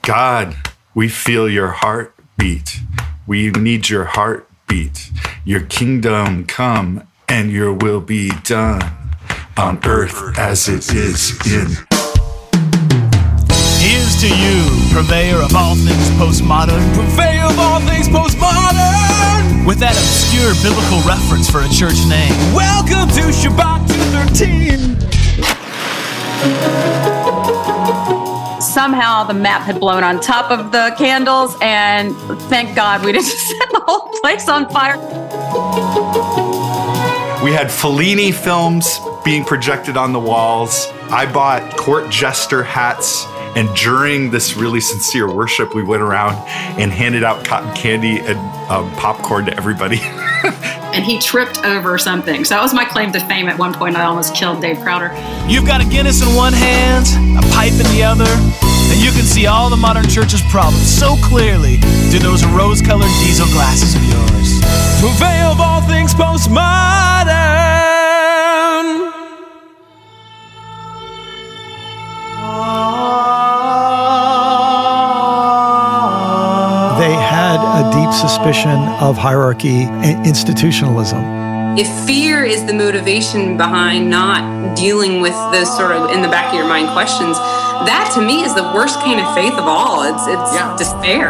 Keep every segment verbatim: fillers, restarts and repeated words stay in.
God, we feel your heartbeat. We need your heartbeat. Your kingdom come and your will be done on earth as it is in. Here's to you, purveyor of all things postmodern. Purveyor of all things postmodern. With that obscure biblical reference for a church name. Welcome to Shabbat two thirteen. Somehow the map had blown on top of the candles, and thank God we didn't set the whole place on fire. We had Fellini films being projected on the walls. I bought court jester hats, and during this really sincere worship, we went around and handed out cotton candy and um, popcorn to everybody. And he tripped over something. So that was my claim to fame. At one point, I almost killed Dave Crowder. You've got a Guinness in one hand, a pipe in the other, and you can see all the modern church's problems so clearly through those rose-colored diesel glasses of yours. Purveyor of all things postmodern. They had a deep suspicion of hierarchy and institutionalism. If fear is the motivation behind not dealing with those sort of in the back of your mind questions, that to me is the worst kind of faith of all. It's it's yeah. despair.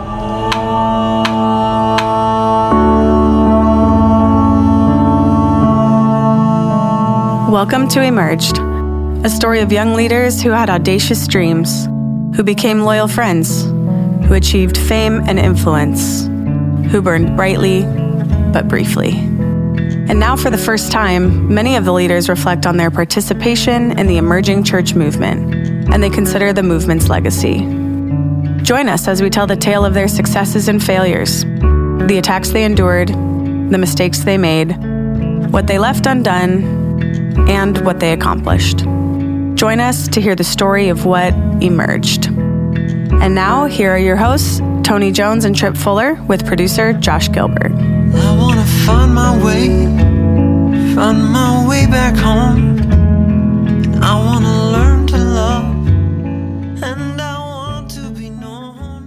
Welcome to Emerged, a story of young leaders who had audacious dreams, who became loyal friends, who achieved fame and influence, who burned brightly but briefly. And now for the first time, many of the leaders reflect on their participation in the emerging church movement, and they consider the movement's legacy. Join us as we tell the tale of their successes and failures, the attacks they endured, the mistakes they made, what they left undone, and what they accomplished. Join us to hear the story of what emerged. And now, here are your hosts, Tony Jones and Trip Fuller, with producer Josh Gilbert. I want to find my way, find my way back home. I want to learn to love, and I want to be known.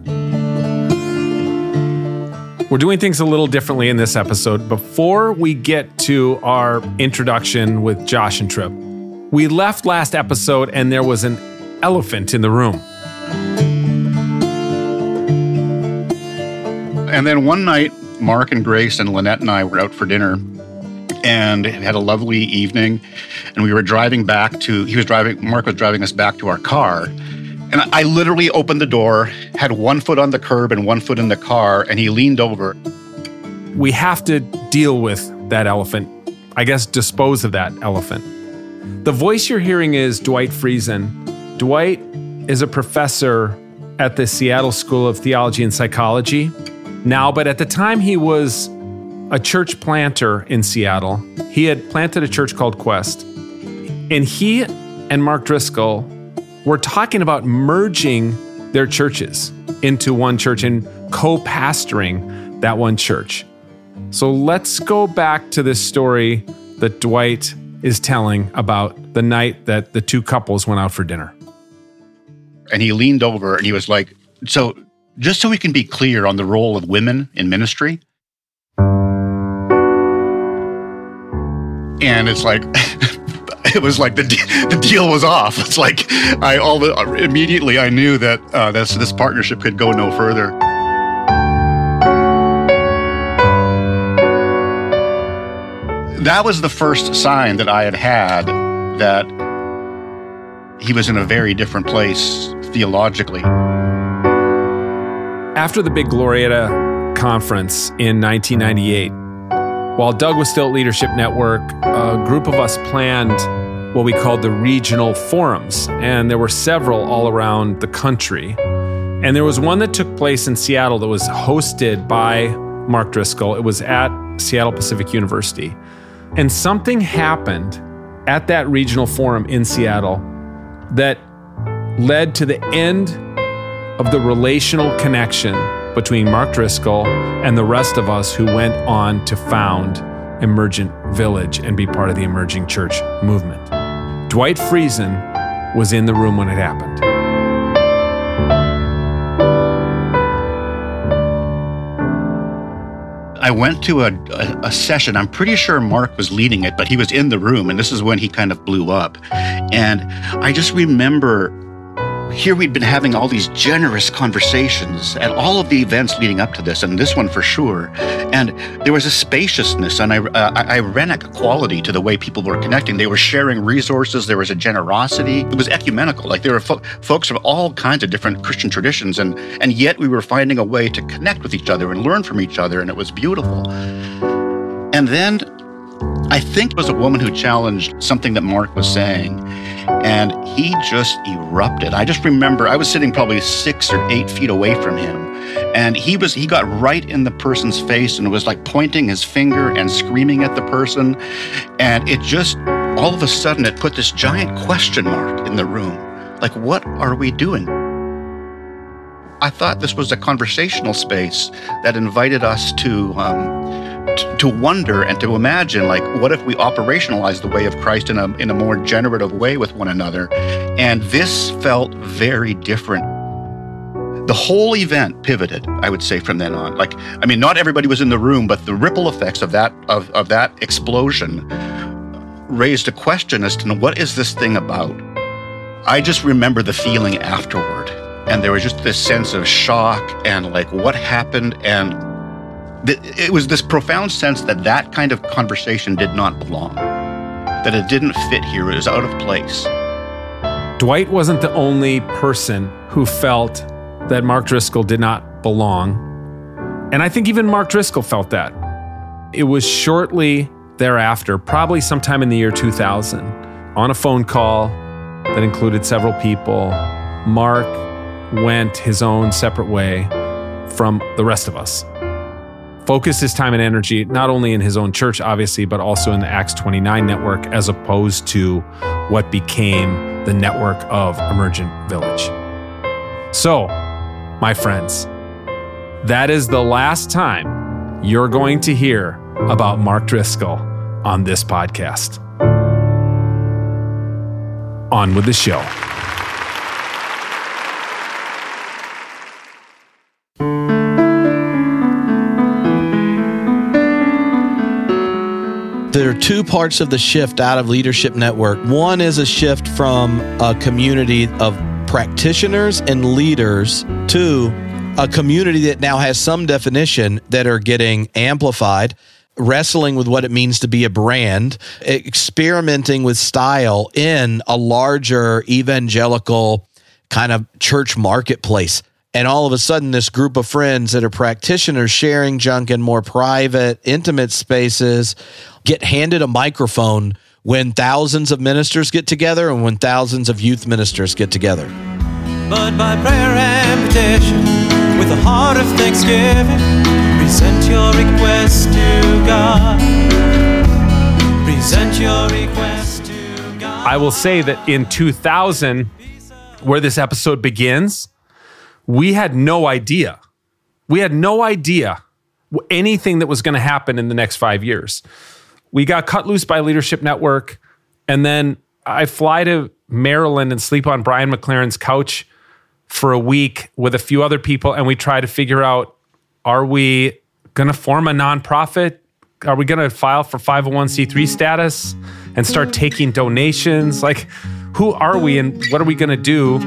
We're doing things a little differently in this episode. Before we get to our introduction with Josh and Trip, we left last episode and there was an elephant in the room. And then one night, Mark and Grace and Lynette and I were out for dinner and had a lovely evening. And we were driving back to, he was driving, Mark was driving us back to our car. And I literally opened the door, had one foot on the curb and one foot in the car, and he leaned over. We have to deal with that elephant. I guess dispose of that elephant. The voice you're hearing is Dwight Friesen. Dwight is a professor at the Seattle School of Theology and Psychology now, but at the time he was a church planter in Seattle. He had planted a church called Quest. And he and Mark Driscoll were talking about merging their churches into one church and co-pastoring that one church. So let's go back to this story that Dwight is telling about the night that the two couples went out for dinner. And he leaned over and he was like, so just so we can be clear on the role of women in ministry. And it's like, it was like the de- the deal was off. It's like I all the, immediately I knew that uh, this this partnership could go no further. That was the first sign that I had had that he was in a very different place theologically. After the big Glorieta conference in nineteen ninety-eight, while Doug was still at Leadership Network, a group of us planned what we called the regional forums, and there were several all around the country. And there was one that took place in Seattle that was hosted by Mark Driscoll. It was at Seattle Pacific University. And something happened at that regional forum in Seattle that led to the end of the relational connection between Mark Driscoll and the rest of us who went on to found Emergent Village and be part of the emerging church movement. Dwight Friesen was in the room when it happened. I went to a, a, a session. I'm pretty sure Mark was leading it, but he was in the room, and this is when he kind of blew up. And I just remember here we'd been having all these generous conversations at all of the events leading up to this, and this one for sure. And there was a spaciousness and a, uh, ironic quality to the way people were connecting. They were sharing resources. There was a generosity. It was ecumenical. Like there were fo- folks from all kinds of different Christian traditions, and and yet we were finding a way to connect with each other and learn from each other, and it was beautiful. And then I think it was a woman who challenged something that Mark was saying, and he just erupted. I just remember I was sitting probably six or eight feet away from him, and he was he got right in the person's face and was like pointing his finger and screaming at the person, and it just all of a sudden it put this giant question mark in the room. Like, what are we doing? I thought this was a conversational space that invited us to um, to wonder and to imagine, like, what if we operationalize the way of Christ in a in a more generative way with one another? And this felt very different. The whole event pivoted, I would say, from then on. Like, I mean, not everybody was in the room, but the ripple effects of that of, of that explosion raised a question as to what is this thing about? I just remember the feeling afterward. And there was just this sense of shock and like, what happened? And it was this profound sense that that kind of conversation did not belong, that it didn't fit here, it was out of place. Dwight wasn't the only person who felt that Mark Driscoll did not belong. And I think even Mark Driscoll felt that. It was shortly thereafter, probably sometime in the year two thousand, on a phone call that included several people, Mark went his own separate way from the rest of us. Focused his time and energy not only in his own church, obviously, but also in the Acts twenty-nine network, as opposed to what became the network of Emergent Village. So, my friends, that is the last time you're going to hear about Mark Driscoll on this podcast. On with the show. There are two parts of the shift out of Leadership Network. One is a shift from a community of practitioners and leaders to a community that now has some definition that are getting amplified, wrestling with what it means to be a brand, experimenting with style in a larger evangelical kind of church marketplace. And all of a sudden, this group of friends that are practitioners sharing junk in more private, intimate spaces get handed a microphone when thousands of ministers get together and when thousands of youth ministers get together. But by prayer and petition, with a heart of thanksgiving, present your request to God. Present your request to God. I will say that in two thousand, where this episode begins, we had no idea. We had no idea anything that was going to happen in the next five years. We got cut loose by Leadership Network, and then I fly to Maryland and sleep on Brian McLaren's couch for a week with a few other people, and we try to figure out, are we going to form a nonprofit? Are we going to file for five oh one c three status and start taking donations? Like, who are we and what are we going to do?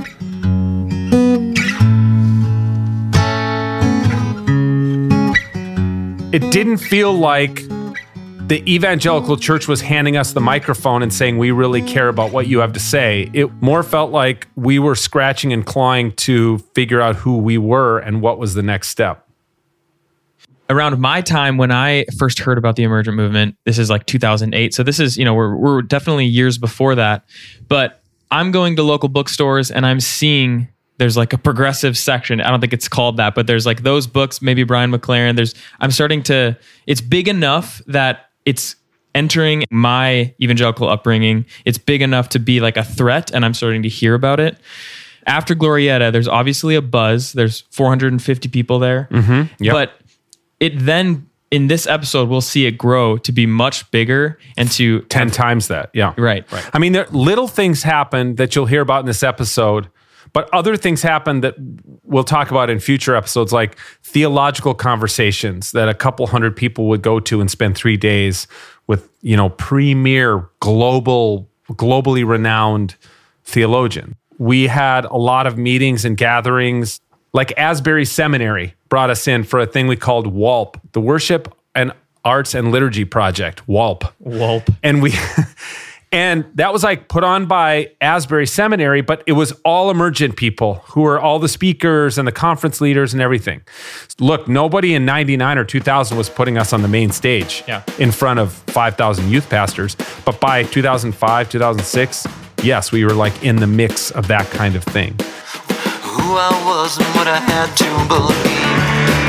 It didn't feel like the evangelical church was handing us the microphone and saying, we really care about what you have to say. It more felt like we were scratching and clawing to figure out who we were and what was the next step. Around my time when I first heard about the Emergent movement, this is like two thousand eight. So this is, you know, we're, we're definitely years before that. But I'm going to local bookstores and I'm seeing there's like a progressive section. I don't think it's called that, but there's like those books, maybe Brian McLaren. There's, I'm starting to, it's big enough that it's entering my evangelical upbringing. It's big enough to be like a threat, and I'm starting to hear about it. After Glorieta, there's obviously a buzz. There's four hundred fifty people there. Mm-hmm. Yep. But it then, in this episode, we'll see it grow to be much bigger and to... ten times that, yeah. Right. right. I mean, there little things happen that you'll hear about in this episode, But other things happened that we'll talk about in future episodes, like theological conversations that a couple hundred people would go to and spend three days with, you know, premier global, globally renowned theologian. We had a lot of meetings and gatherings, like Asbury Seminary brought us in for a thing we called W A L P, the Worship and Arts and Liturgy Project, W A L P. W A L P. And we... And that was like put on by Asbury Seminary, but it was all emergent people who were all the speakers and the conference leaders and everything. Look, nobody in ninety-nine or two thousand was putting us on the main stage yeah. in front of five thousand youth pastors. But by two thousand five, two thousand six, yes, we were like in the mix of that kind of thing. Who I was and what I had to believe.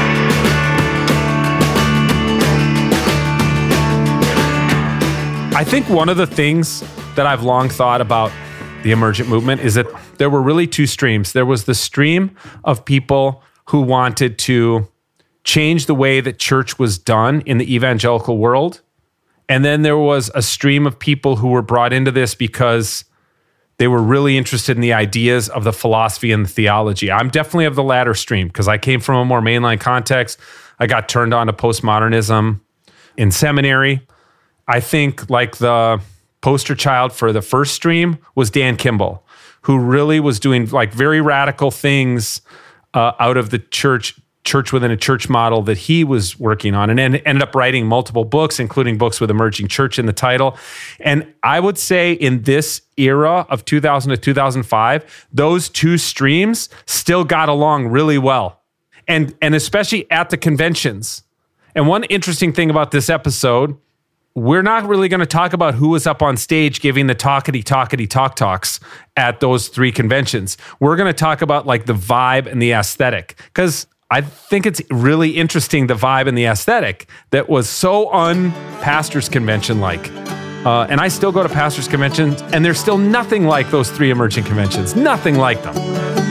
I think one of the things that I've long thought about the emergent movement is that there were really two streams. There was the stream of people who wanted to change the way that church was done in the evangelical world. And then there was a stream of people who were brought into this because they were really interested in the ideas of the philosophy and the theology. I'm definitely of the latter stream because I came from a more mainline context. I got turned on to postmodernism in seminary. I think like the poster child for the first stream was Dan Kimball, who really was doing like very radical things uh, out of the church, church within a church model that he was working on, and then ended up writing multiple books, including books with Emerging Church in the title. And I would say in this era of two thousand to two thousand five, those two streams still got along really well. And, and especially at the conventions. And one interesting thing about this episode, we're not really going to talk about who was up on stage giving the talkity talkity talk talks at those three conventions. We're going to talk about like the vibe and the aesthetic, because I think it's really interesting, the vibe and the aesthetic that was so un-pastors convention like. Uh, and I still go to pastors conventions, and there's still nothing like those three emerging conventions. Nothing like them.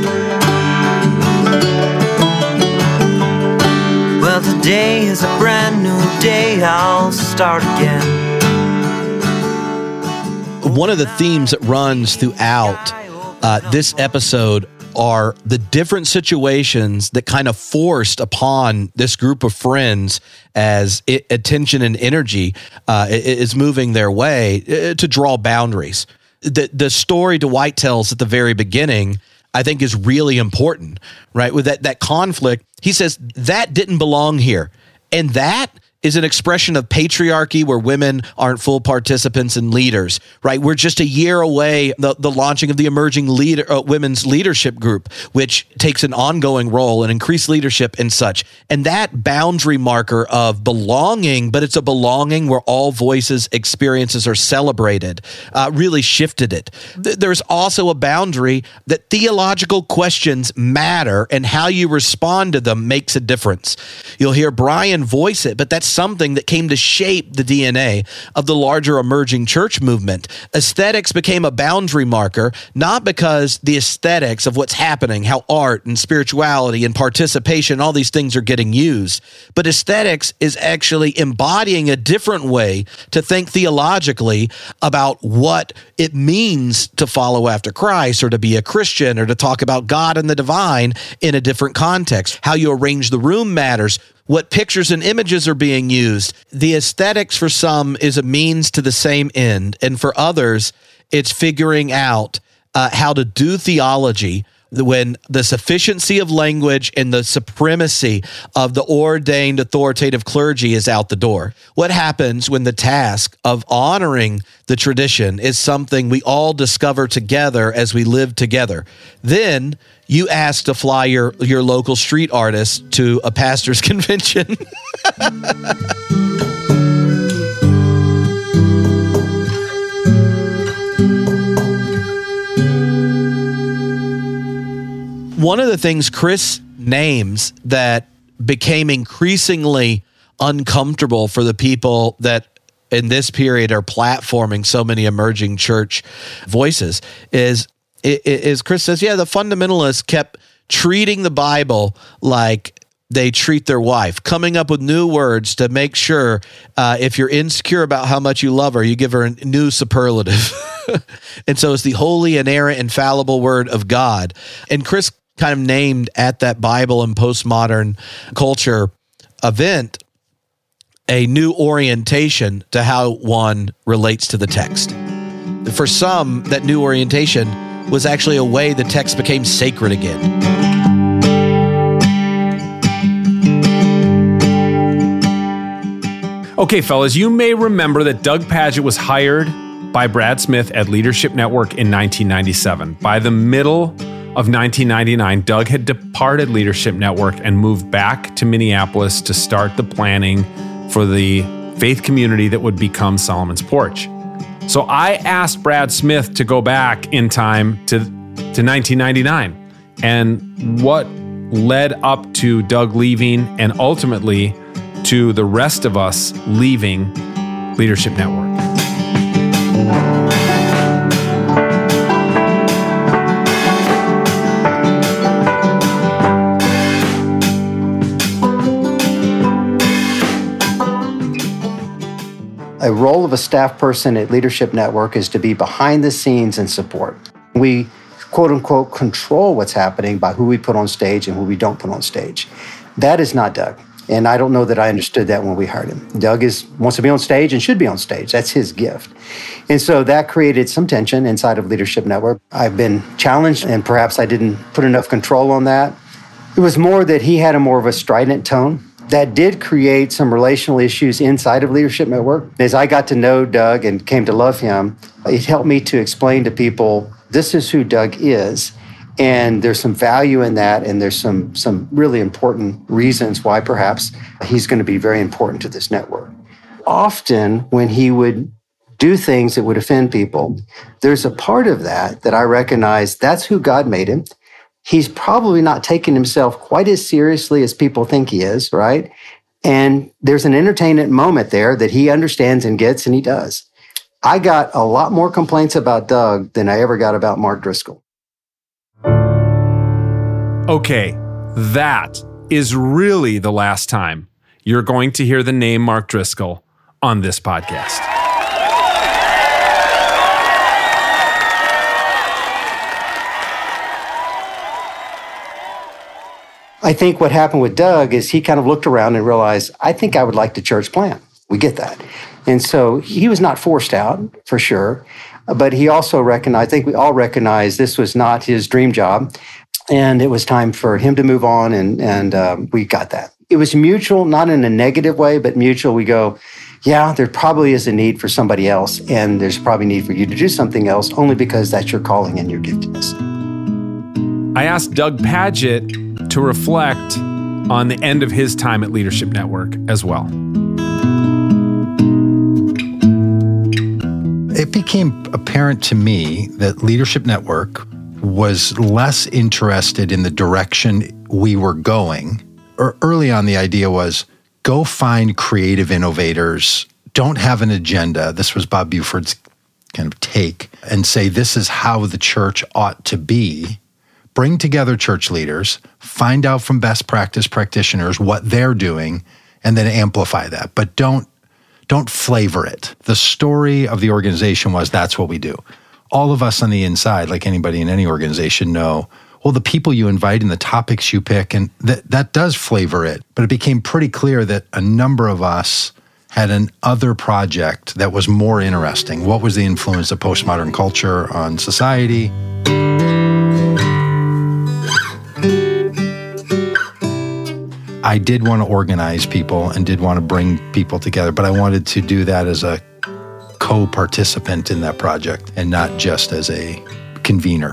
Well, today is a brand new day, I'll start again. One of the themes that runs throughout uh, this episode are the different situations that kind of forced upon this group of friends as it, attention and energy uh, is moving their way uh, to draw boundaries. The, the story Dwight tells at the very beginning, I think, is really important, right? With that, that conflict, he says, that didn't belong here. And that is an expression of patriarchy where women aren't full participants and leaders, right? We're just a year away, the, the launching of the Emerging leader, uh, Women's Leadership Group, which takes an ongoing role and increased leadership and such. And that boundary marker of belonging, but it's a belonging where all voices, experiences are celebrated, uh, really shifted it. Th- there's also a boundary that theological questions matter and how you respond to them makes a difference. You'll hear Brian voice it, but that's something that came to shape the D N A of the larger emerging church movement. Aesthetics became a boundary marker, not because the aesthetics of what's happening, how art and spirituality and participation, all these things are getting used, but aesthetics is actually embodying a different way to think theologically about what it means to follow after Christ or to be a Christian or to talk about God and the divine in a different context. How you arrange the room matters. What pictures and images are being used. The aesthetics for some is a means to the same end. And for others, it's figuring out uh, how to do theology when the sufficiency of language and the supremacy of the ordained authoritative clergy is out the door. What happens when the task of honoring the tradition is something we all discover together as we live together? Then you ask to fly your, your local street artist to a pastor's convention. One of the things Chris names that became increasingly uncomfortable for the people that in this period are platforming so many emerging church voices is, is Chris says, yeah, the fundamentalists kept treating the Bible like they treat their wife, coming up with new words to make sure uh, if you're insecure about how much you love her, you give her a new superlative. And so it's the holy, inerrant, infallible word of God. And Chris kind of named at that Bible and postmodern culture event a new orientation to how one relates to the text. For some, that new orientation was actually a way the text became sacred again. Okay, fellas, you may remember that Doug Pagitt was hired by Brad Smith at Leadership Network in nineteen ninety-seven. By the middle of nineteen ninety-nine, Doug had departed Leadership Network and moved back to Minneapolis to start the planning for the faith community that would become Solomon's Porch. So I asked Brad Smith to go back in time to, to nineteen ninety-nine and what led up to Doug leaving and ultimately to the rest of us leaving Leadership Network. A role of a staff person at Leadership Network is to be behind the scenes and support. We, quote unquote, control what's happening by who we put on stage and who we don't put on stage. That is not Doug. And I don't know that I understood that when we hired him. Doug is wants to be on stage and should be on stage. That's his gift. And so that created some tension inside of Leadership Network. I've been challenged, and perhaps I didn't put enough control on that. It was more that he had a more of a strident tone. That did create some relational issues inside of Leadership Network. As I got to know Doug and came to love him, it helped me to explain to people, this is who Doug is. And there's some value in that, and there's some, some really important reasons why perhaps he's going to be very important to this network. Often when he would do things that would offend people, there's a part of that that I recognize that's who God made him. He's probably not taking himself quite as seriously as people think he is, right? And there's an entertainment moment there that he understands and gets, and he does. I got a lot more complaints about Doug than I ever got about Mark Driscoll. Okay, that is really the last time you're going to hear the name Mark Driscoll on this podcast. I think what happened with Doug is he kind of looked around and realized, I think I would like to church plant. We get that. And so he was not forced out, for sure. But he also recognized, I think we all recognize this was not his dream job. And it was time for him to move on, and, and um, we got that. It was mutual, not in a negative way, but mutual. We go, yeah, there probably is a need for somebody else, and there's probably a need for you to do something else, only because that's your calling and your giftedness. I asked Doug Pagitt to reflect on the end of his time at Leadership Network as well. It became apparent to me that Leadership Network was less interested in the direction we were going. Or early on, the idea was go find creative innovators, don't have an agenda. This was Bob Buford's kind of take, and say this is how the church ought to be. Bring together church leaders, find out from best practice practitioners what they're doing, and then amplify that. But don't don't flavor it. The story of the organization was that's what we do. All of us on the inside, like anybody in any organization, know, well, the people you invite and the topics you pick, and that that does flavor it. But it became pretty clear that a number of us had an other project that was more interesting. What was the influence of postmodern culture on society? I did want to organize people and did want to bring people together, but I wanted to do that as a co-participant in that project and not just as a convener.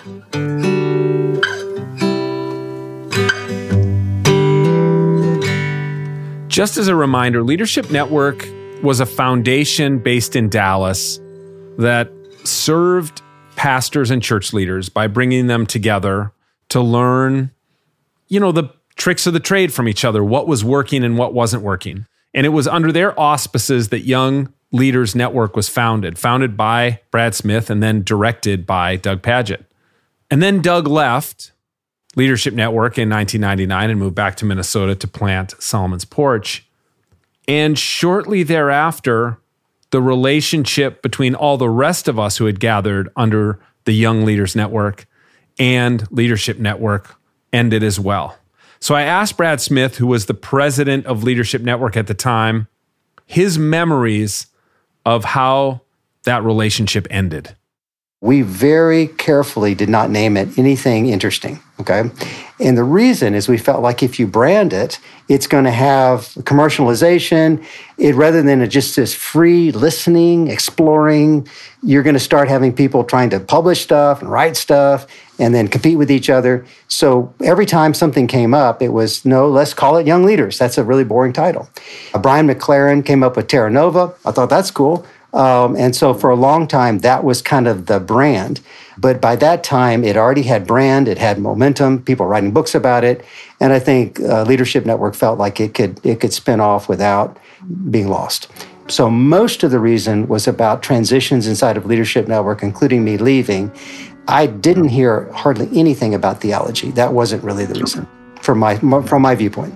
Just as a reminder, Leadership Network was a foundation based in Dallas that served pastors and church leaders by bringing them together to learn, you know, the tricks of the trade from each other, what was working and what wasn't working. And it was under their auspices that Young Leaders Network was founded, founded by Brad Smith and then directed by Doug Pagitt. And then Doug left. Leadership Network in nineteen ninety-nine and moved back to Minnesota to plant Solomon's Porch. And shortly thereafter, the relationship between all the rest of us who had gathered under the Young Leaders Network and Leadership Network ended as well. So I asked Brad Smith, who was the president of Leadership Network at the time, his memories of how that relationship ended. We very carefully did not name it anything interesting, okay? And the reason is we felt like if you brand it, it's going to have commercialization. It rather than just this free listening, exploring, you're going to start having people trying to publish stuff and write stuff and then compete with each other. So every time something came up, it was, no, let's call it Young Leaders. That's a really boring title. Uh, Brian McLaren came up with Terra Nova. I thought that's cool. Um, and so for a long time, that was kind of the brand. But by that time, it already had brand, it had momentum, people writing books about it. And I think uh, Leadership Network felt like it could it could spin off without being lost. So most of the reason was about transitions inside of Leadership Network, including me leaving. I didn't hear hardly anything about theology. That wasn't really the reason from my from my viewpoint.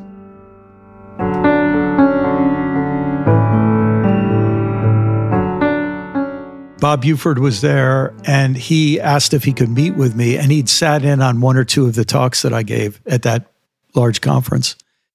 Bob Buford was there, and he asked if he could meet with me, and he'd sat in on one or two of the talks that I gave at that large conference.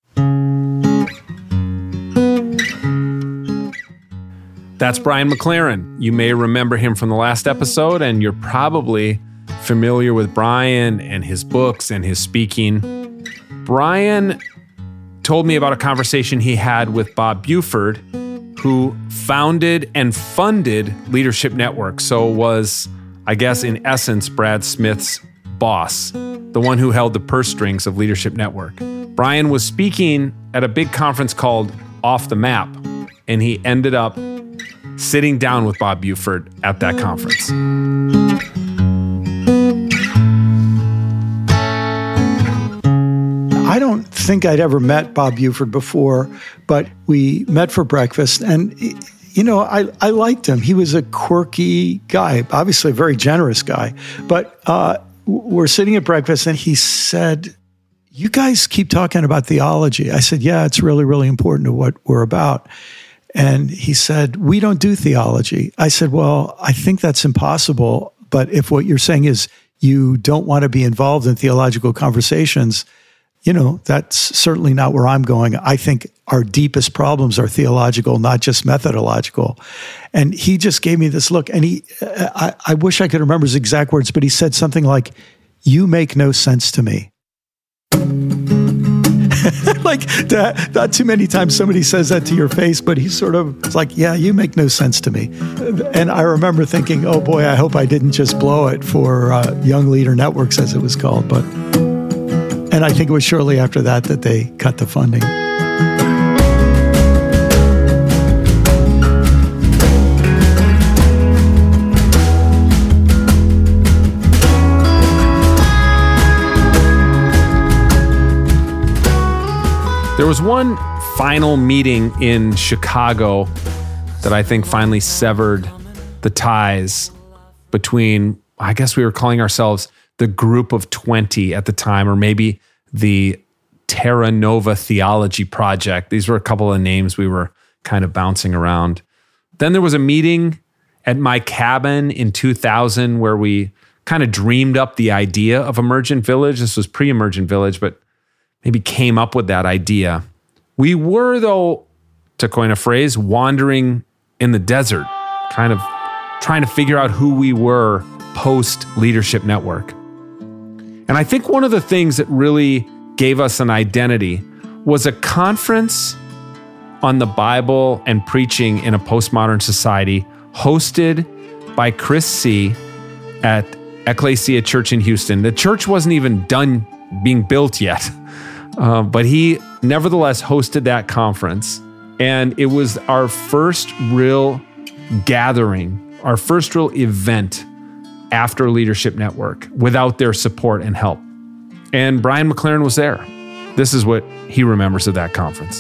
That's Brian McLaren. You may remember him from the last episode, and you're probably familiar with Brian and his books and his speaking. Brian told me about a conversation he had with Bob Buford, who founded and funded Leadership Network. So was, I guess, in essence, Brad Smith's boss, the one who held the purse strings of Leadership Network. Brian was speaking at a big conference called Off the Map, and he ended up sitting down with Bob Buford at that conference. I don't think I'd ever met Bob Buford before, but we met for breakfast, and you know, I, I liked him. He was a quirky guy, obviously a very generous guy, but uh, we're sitting at breakfast, and he said, "You guys keep talking about theology." I said, "Yeah, it's really, really important to what we're about." And he said, "We don't do theology." I said, "Well, I think that's impossible, but if what you're saying is you don't want to be involved in theological conversations, you know, that's certainly not where I'm going. I think our deepest problems are theological, not just methodological." And he just gave me this look, and he, I, I wish I could remember his exact words, but he said something like, "You make no sense to me." Like, that, not too many times somebody says that to your face, but he sort of was like, "Yeah, you make no sense to me." And I remember thinking, oh boy, I hope I didn't just blow it for uh, Young Leader Networks, as it was called. But And I think it was shortly after that that they cut the funding. There was one final meeting in Chicago that I think finally severed the ties between, I guess we were calling ourselves the Group of twenty at the time, or maybe the Terra Nova Theology Project. These were a couple of names we were kind of bouncing around. Then there was a meeting at my cabin in two thousand where we kind of dreamed up the idea of Emergent Village. This was pre-Emergent Village, but maybe came up with that idea. We were, though, to coin a phrase, wandering in the desert, kind of trying to figure out who we were post-Leadership Network. And I think one of the things that really gave us an identity was a conference on the Bible and preaching in a postmodern society hosted by Chris C. at Ecclesia Church in Houston. The church wasn't even done being built yet, uh, but he nevertheless hosted that conference. And it was our first real gathering, our first real event after Leadership Network without their support and help. And Brian McLaren was there. This is what he remembers of that conference.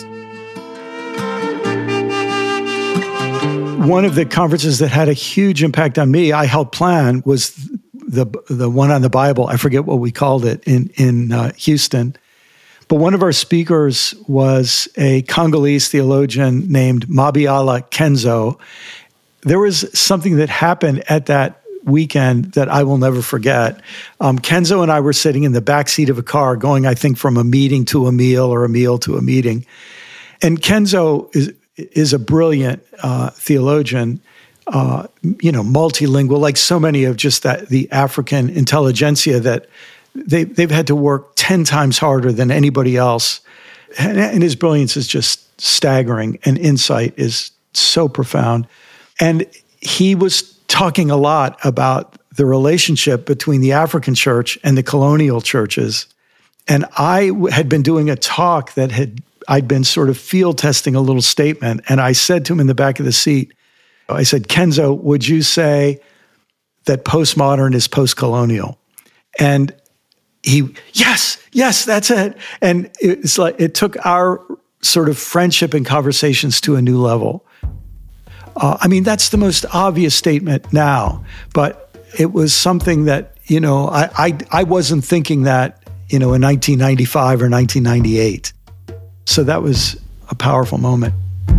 One of the conferences that had a huge impact on me, I helped plan, was the the one on the Bible. I forget what we called it in in uh, Houston. But one of our speakers was a Congolese theologian named Mabiala Kenzo. There was something that happened at that weekend that I will never forget. Um, Kenzo and I were sitting in the backseat of a car going, I think, from a meeting to a meal or a meal to a meeting. And Kenzo is is a brilliant uh, theologian, uh, you know, multilingual, like so many of just that the African intelligentsia that they, they've had to work ten times harder than anybody else. And, and his brilliance is just staggering, and insight is so profound. And he was talking a lot about the relationship between the African church and the colonial churches. And I had been doing a talk that had, I'd been sort of field testing a little statement. And I said to him in the back of the seat, I said, Kenzo, would you say that postmodern is post-colonial? And he, yes, yes, that's it. And it's like, it took our sort of friendship and conversations to a new level. Uh, I mean, that's the most obvious statement now, but it was something that, you know, I, I, I wasn't thinking that, you know, in nineteen ninety-five or nineteen ninety-eight. So that was a powerful moment.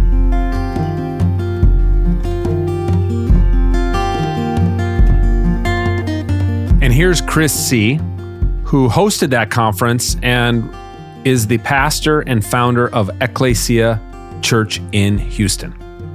And here's Chris C., who hosted that conference and is the pastor and founder of Ecclesia Church in Houston.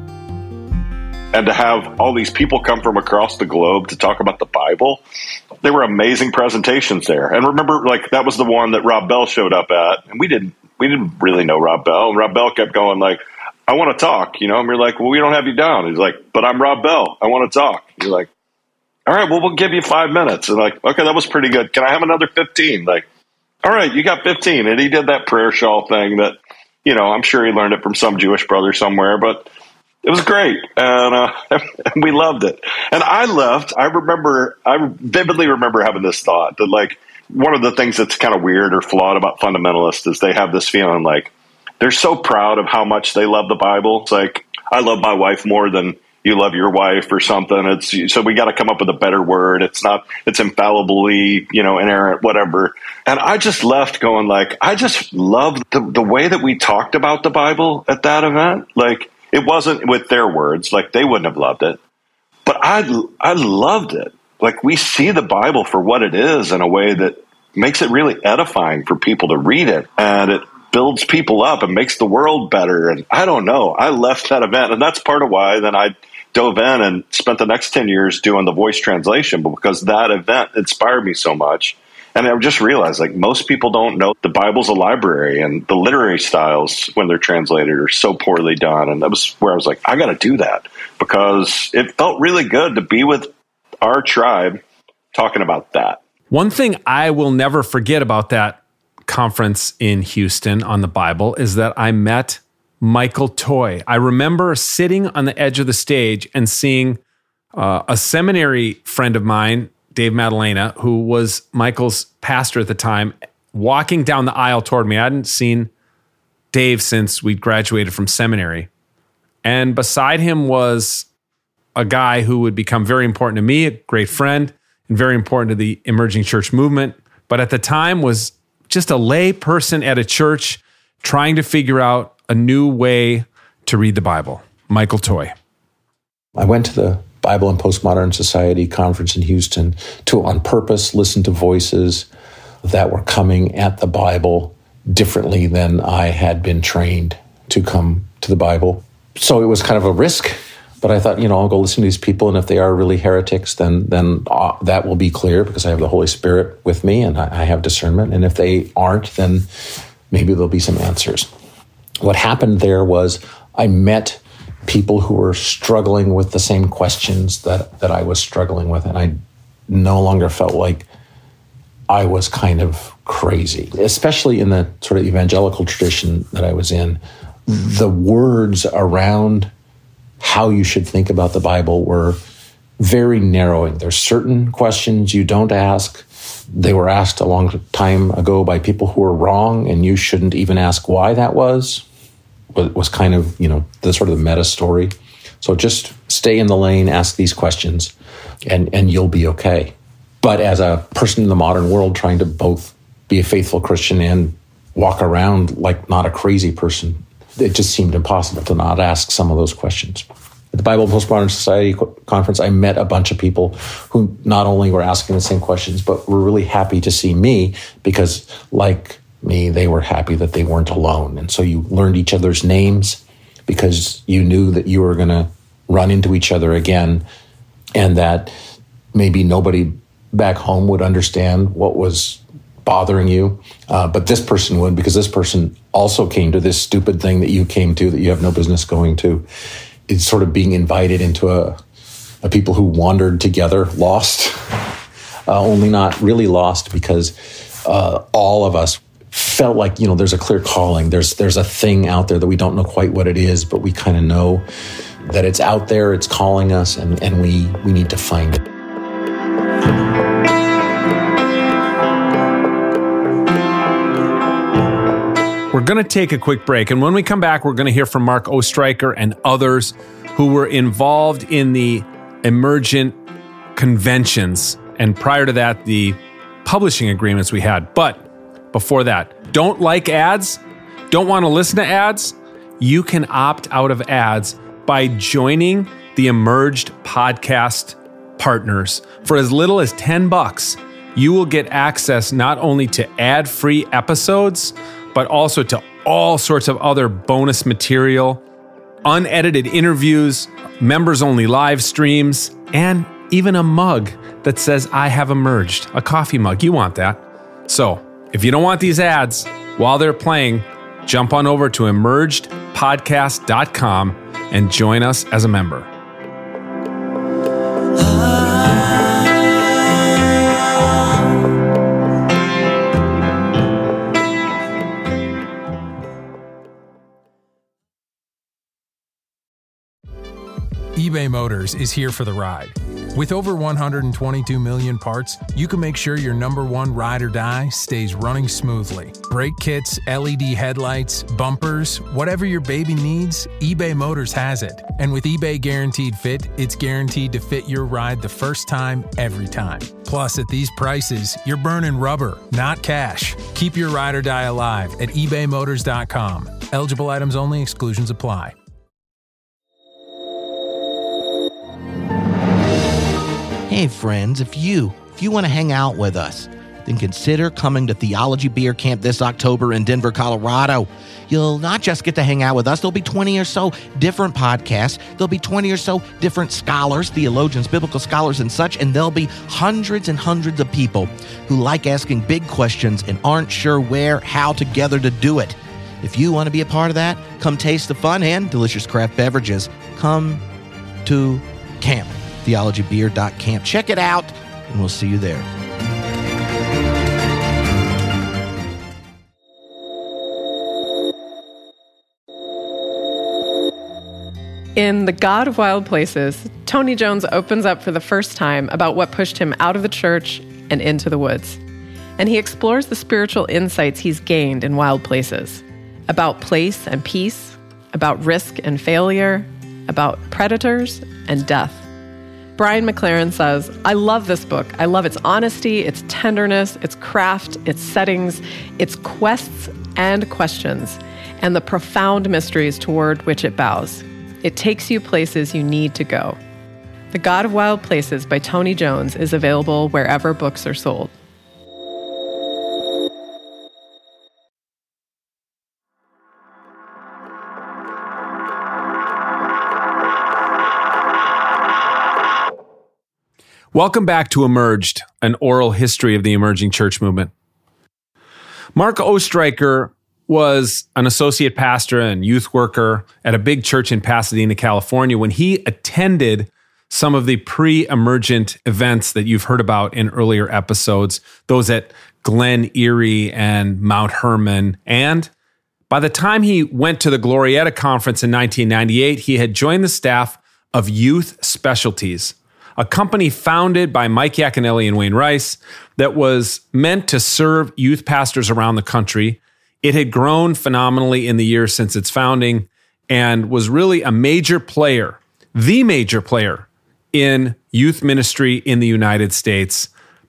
And to have all these people come from across the globe to talk about the Bible, there were amazing presentations there. And remember, like, that was the one that Rob Bell showed up at, and we didn't we didn't really know Rob Bell. And Rob Bell kept going like, I want to talk, you know, and we're like, well, we don't have you down. He's like, but I'm Rob Bell. I want to talk. You're like, all right, well, we'll give you five minutes. And like, okay, that was pretty good. Can I have another fifteen? Like, all right, you got fifteen. And he did that prayer shawl thing that, you know, I'm sure he learned it from some Jewish brother somewhere, but it was great, and, uh, and we loved it. And I left. I remember, I vividly remember having this thought that, like, one of the things that's kind of weird or flawed about fundamentalists is they have this feeling like they're so proud of how much they love the Bible. It's like, I love my wife more than you love your wife or something. It's so we got to come up with a better word. It's not, it's infallibly, you know, inerrant, whatever. And I just left going like, I just loved the, the way that we talked about the Bible at that event. Like, it wasn't with their words, like they wouldn't have loved it, but I, I loved it. Like, we see the Bible for what it is in a way that makes it really edifying for people to read it, and it builds people up and makes the world better. And I don't know, I left that event, and that's part of why then I dove in and spent the next ten years doing the voice translation, because that event inspired me so much. And I just realized, like, most people don't know the Bible's a library, and the literary styles, when they're translated, are so poorly done. And that was where I was like, I got to do that, because it felt really good to be with our tribe talking about that. One thing I will never forget about that conference in Houston on the Bible is that I met Michael Toy. I remember sitting on the edge of the stage and seeing uh, a seminary friend of mine, Dave Madalena, who was Michael's pastor at the time, walking down the aisle toward me. I hadn't seen Dave since we graduated from seminary. And beside him was a guy who would become very important to me, a great friend, and very important to the emerging church movement. But at the time was just a lay person at a church trying to figure out a new way to read the Bible. Michael Toy. I went to the Bible and Postmodern Society conference in Houston to, on purpose, listen to voices that were coming at the Bible differently than I had been trained to come to the Bible. So it was kind of a risk, but I thought, you know, I'll go listen to these people, and if they are really heretics, then then uh, that will be clear, because I have the Holy Spirit with me and I, I have discernment. And if they aren't, then maybe there'll be some answers. What happened there was I met people who were struggling with the same questions that, that I was struggling with, and I no longer felt like I was kind of crazy, especially in the sort of evangelical tradition that I was in. The words around how you should think about the Bible were very narrowing. There's certain questions you don't ask. They were asked a long time ago by people who were wrong, and you shouldn't even ask why that was. Was kind of, you know, the sort of the meta story. So just stay in the lane, ask these questions, and, and you'll be okay. But as a person in the modern world trying to both be a faithful Christian and walk around like not a crazy person, it just seemed impossible to not ask some of those questions. At the Bible Postmodern Society conference, I met a bunch of people who not only were asking the same questions, but were really happy to see me because, like me, they were happy that they weren't alone. And so you learned each other's names because you knew that you were going to run into each other again and that maybe nobody back home would understand what was bothering you, uh, but this person would, because this person also came to this stupid thing that you came to that you have no business going to. It's sort of being invited into a, a people who wandered together, lost, uh, only not really lost because uh, all of us felt like, you know, there's a clear calling. There's there's a thing out there that we don't know quite what it is, but we kind of know that it's out there, it's calling us, and, and we we need to find it. We're going to take a quick break, and when we come back, we're going to hear from Mark Ostreicher and others who were involved in the Emergent conventions, and prior to that, the publishing agreements we had. But before that, don't like ads? Don't want to listen to ads? You can opt out of ads by joining the Emerged podcast partners. For as little as ten bucks, you will get access not only to ad-free episodes, but also to all sorts of other bonus material, unedited interviews, members-only live streams, and even a mug that says, I have emerged, a coffee mug. You want that. So if you don't want these ads while they're playing, jump on over to emerged podcast dot com and join us as a member. eBay Motors is here for the ride. With over one hundred twenty-two million parts, you can make sure your number one ride or die stays running smoothly. Brake kits, L E D headlights, bumpers, whatever your baby needs, eBay Motors has it. And with eBay Guaranteed Fit, it's guaranteed to fit your ride the first time, every time. Plus, at these prices, you're burning rubber, not cash. Keep your ride or die alive at ebay motors dot com. Eligible items only, exclusions apply. Hey friends, if you if you want to hang out with us, then consider coming to Theology Beer Camp this October in Denver, Colorado. You'll not just get to hang out with us, there'll be twenty or so different podcasts, there'll be twenty or so different scholars, theologians, biblical scholars and such, and there'll be hundreds and hundreds of people who like asking big questions and aren't sure where, how together to do it. If you want to be a part of that, come taste the fun and delicious craft beverages. Come to camp. theology beer dot camp. Check it out, and we'll see you there. In The God of Wild Places, Tony Jones opens up for the first time about what pushed him out of the church and into the woods. And he explores the spiritual insights he's gained in wild places, about place and peace, about risk and failure, about predators and death. Brian McLaren says, I love this book. I love its honesty, its tenderness, its craft, its settings, its quests and questions, and the profound mysteries toward which it bows. It takes you places you need to go. The God of Wild Places by Tony Jones is available wherever books are sold. Welcome back to Emerged, an oral history of the emerging church movement. Mark Ostreicher was an associate pastor and youth worker at a big church in Pasadena, California, when he attended some of the pre-emergent events that you've heard about in earlier episodes, those at Glen Erie and Mount Hermon. And by the time he went to the Glorieta Conference in nineteen ninety-eight, he had joined the staff of Youth Specialties, a company founded by Mike Yaconelli and Wayne Rice that was meant to serve youth pastors around the country. It had grown phenomenally in the years since its founding and was really a major player, the major player in youth ministry in the United States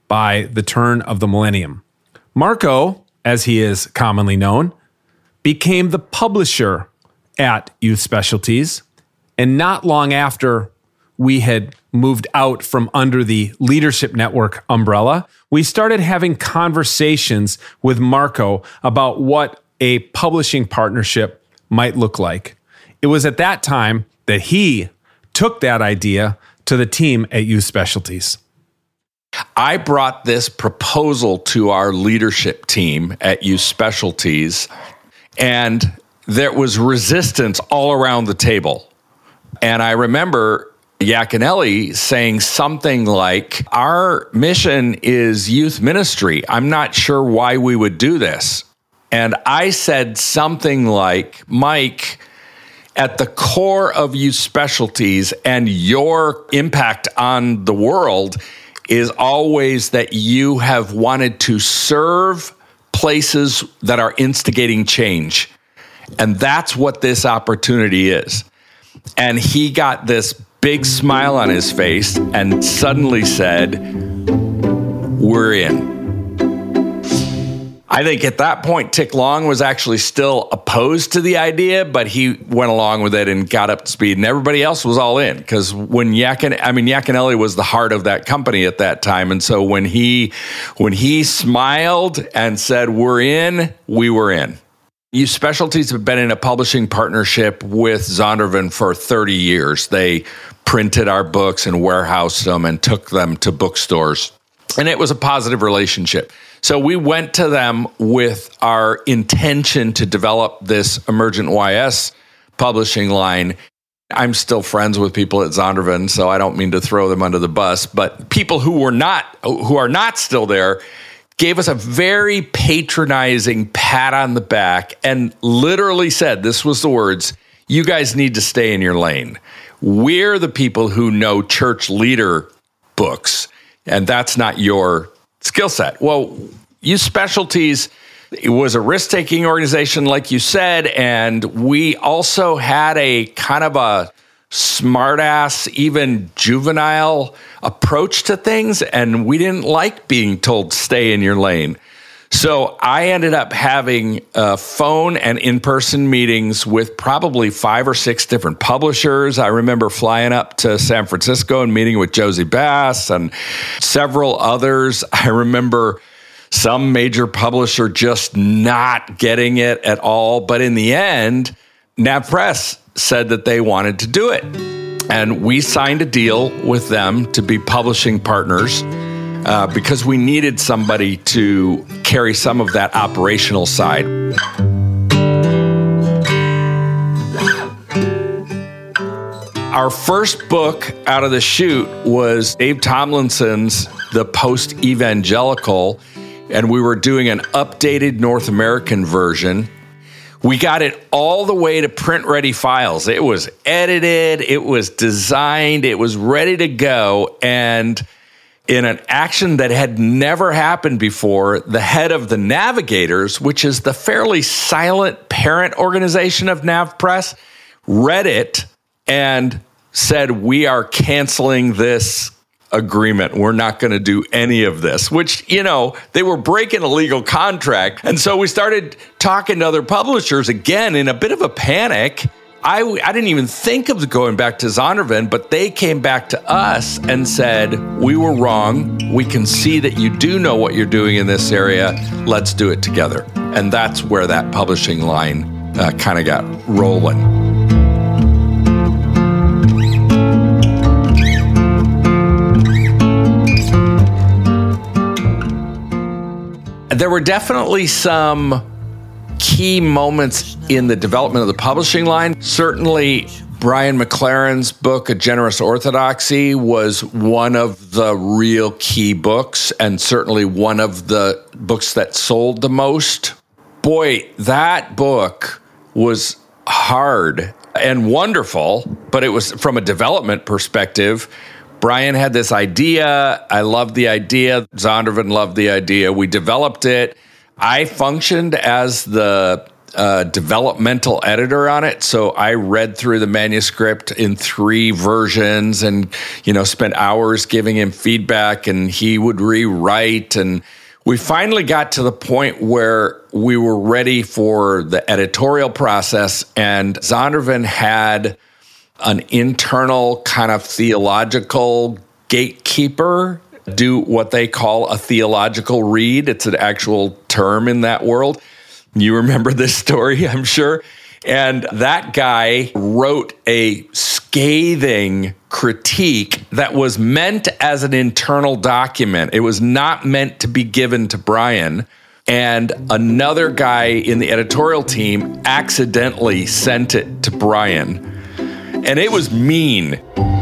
by the turn of the millennium. Marco, as he is commonly known, became the publisher at Youth Specialties, and not long after we had moved out from under the Leadership Network umbrella, we started having conversations with Marco about what a publishing partnership might look like. It was at that time that he took that idea to the team at Youth Specialties. I brought this proposal to our leadership team at Youth Specialties, and there was resistance all around the table. And I remember Yaconelli saying something like, our mission is youth ministry. I'm not sure why we would do this. And I said something like, Mike, at the core of Youth Specialties and your impact on the world is always that you have wanted to serve places that are instigating change. And that's what this opportunity is. And he got this big smile on his face and suddenly said, we're in. I think at that point, Tick Long was actually still opposed to the idea, but he went along with it and got up to speed, and everybody else was all in. Because when Yakin, I mean, Yaconelli was the heart of that company at that time, and so when he when he smiled and said, "We're in," we were in. Youth Specialties have been in a publishing partnership with Zondervan for thirty years. They printed our books and warehoused them and took them to bookstores, and it was a positive relationship. So we went to them with our intention to develop this Emergent Y S publishing line. I'm still friends with people at Zondervan, so I don't mean to throw them under the bus, but people who were not, who are not still there, gave us a very patronizing pat on the back and literally said, this was the words, you guys need to stay in your lane. We're the people who know church leader books, and that's not your skill set. Well, Youth Specialties, it was a risk-taking organization, like you said, and we also had a kind of a smartass, even juvenile approach to things, and we didn't like being told stay in your lane. So I ended up having uh, phone and in-person meetings with probably five or six different publishers. I remember flying up to San Francisco and meeting with Josie Bass and several others. I remember some major publisher just not getting it at all. But in the end, NavPress said that they wanted to do it. And we signed a deal with them to be publishing partners uh, because we needed somebody to carry some of that operational side. Our first book out of the chute was Dave Tomlinson's The Post-Evangelical, and we were doing an updated North American version. We got it all the way to print-ready files. It was edited, it was designed, it was ready to go, and in an action that had never happened before, the head of the Navigators, which is the fairly silent parent organization of NavPress, read it and said, we are canceling this agreement. We're not going to do any of this, which, you know, they were breaking a legal contract. And so we started talking to other publishers again in a bit of a panic. I, I didn't even think of going back to Zondervan, but they came back to us and said, we were wrong. We can see that you do know what you're doing in this area. Let's do it together. And that's where that publishing line uh, kind of got rolling. There were definitely some key moments in the development of the publishing line. Certainly, Brian McLaren's book, A Generous Orthodoxy, was one of the real key books, and certainly one of the books that sold the most. Boy, that book was hard and wonderful, but it was from a development perspective. Brian had this idea. I loved the idea. Zondervan loved the idea. We developed it. I functioned as the a developmental editor on it. So I read through the manuscript in three versions and, you know, spent hours giving him feedback, and he would rewrite. And we finally got to the point where we were ready for the editorial process, and Zondervan had an internal kind of theological gatekeeper do what they call a theological read. It's an actual term in that world. You remember this story, I'm sure. And that guy wrote a scathing critique that was meant as an internal document. It was not meant to be given to Brian. And another guy in the editorial team accidentally sent it to Brian. And it was mean.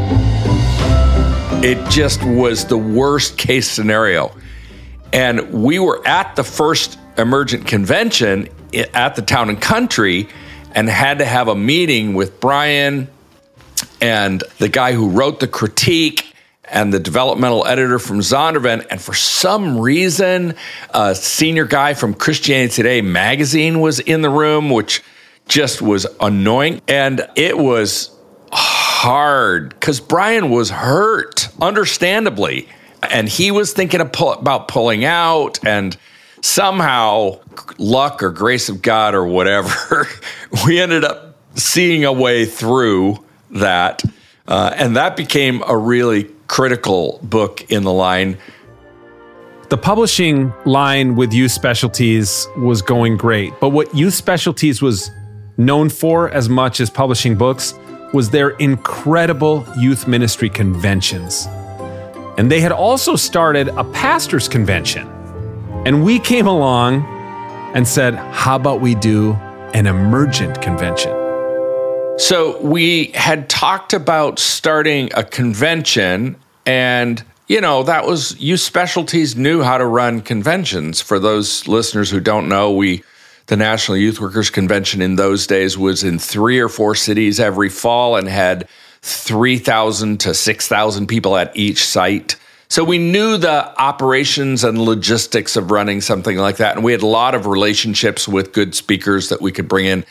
It just was the worst case scenario. And we were at the first Emergent convention at the Town and Country and had to have a meeting with Brian and the guy who wrote the critique and the developmental editor from Zondervan. And for some reason, a senior guy from Christianity Today magazine was in the room, which just was annoying. And it was hard because Brian was hurt, understandably. And he was thinking of pull, about pulling out, and somehow, luck or grace of God or whatever, we ended up seeing a way through that. Uh, and that became a really critical book in the line. The publishing line with Youth Specialties was going great. But what Youth Specialties was known for as much as publishing books was their incredible youth ministry conventions. And they had also started a pastor's convention. And we came along and said, how about we do an Emergent convention? So we had talked about starting a convention, and, you know, that was, Youth Specialties knew how to run conventions. For those listeners who don't know, we, the National Youth Workers Convention in those days was in three or four cities every fall and had three thousand to six thousand people at each site. So we knew the operations and logistics of running something like that. And we had a lot of relationships with good speakers that we could bring in.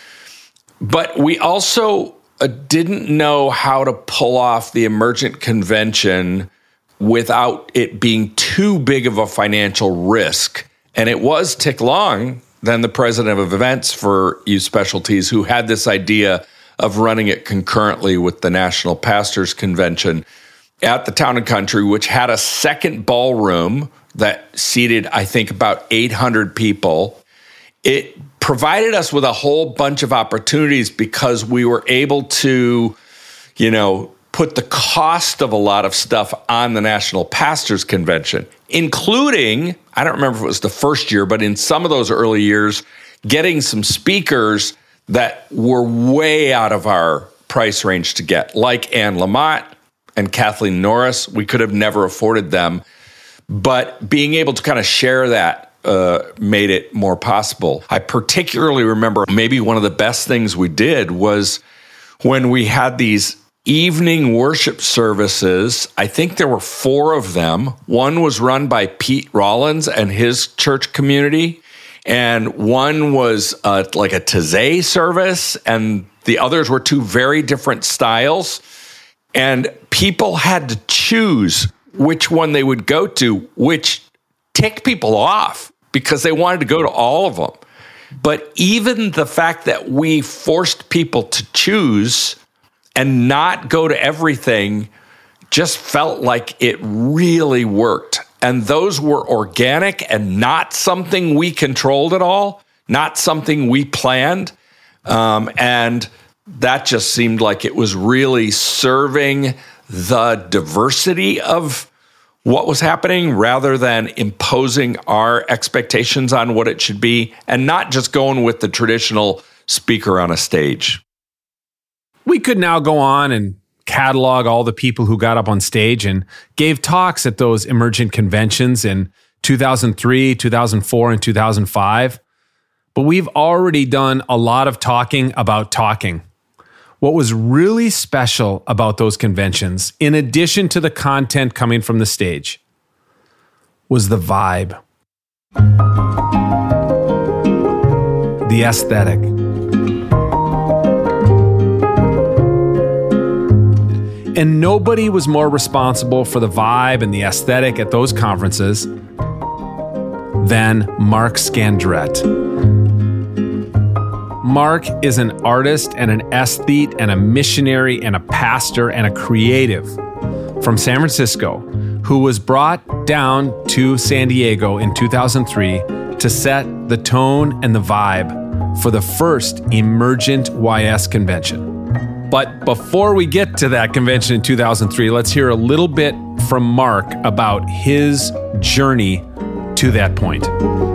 But we also uh, didn't know how to pull off the Emergent convention without it being too big of a financial risk. And it was Tick Long, then the president of events for Youth Specialties, who had this idea of running it concurrently with the National Pastors Convention at the Town and Country, which had a second ballroom that seated, I think, about eight hundred people. It provided us with a whole bunch of opportunities because we were able to, you know, put the cost of a lot of stuff on the National Pastors Convention, including, I don't remember if it was the first year, but in some of those early years, getting some speakers that were way out of our price range to get, like Anne Lamott and Kathleen Norris. We could have never afforded them, but being able to kind of share that uh, made it more possible. I particularly remember maybe one of the best things we did was when we had these evening worship services. I think there were four of them. One was run by Pete Rollins and his church community, and one was uh, like a Taizé service, and the others were two very different styles. And people had to choose which one they would go to, which ticked people off because they wanted to go to all of them. But even the fact that we forced people to choose and not go to everything just felt like it really worked. And those were organic and not something we controlled at all, not something we planned. Um, and that just seemed like it was really serving the diversity of what was happening rather than imposing our expectations on what it should be, and not just going with the traditional speaker on a stage. We could now go on and catalog all the people who got up on stage and gave talks at those Emergent conventions in two thousand three, two thousand four, and two thousand five. But we've already done a lot of talking about talking. What was really special about those conventions, in addition to the content coming from the stage, was the vibe. the aesthetic. And nobody was more responsible for the vibe and the aesthetic at those conferences than Mark Scandrette. Mark is an artist and an aesthete and a missionary and a pastor and a creative from San Francisco who was brought down to San Diego in two thousand three to set the tone and the vibe for the first Emergent Y S convention. But before we get to that convention in two thousand three, let's hear a little bit from Mark about his journey to that point.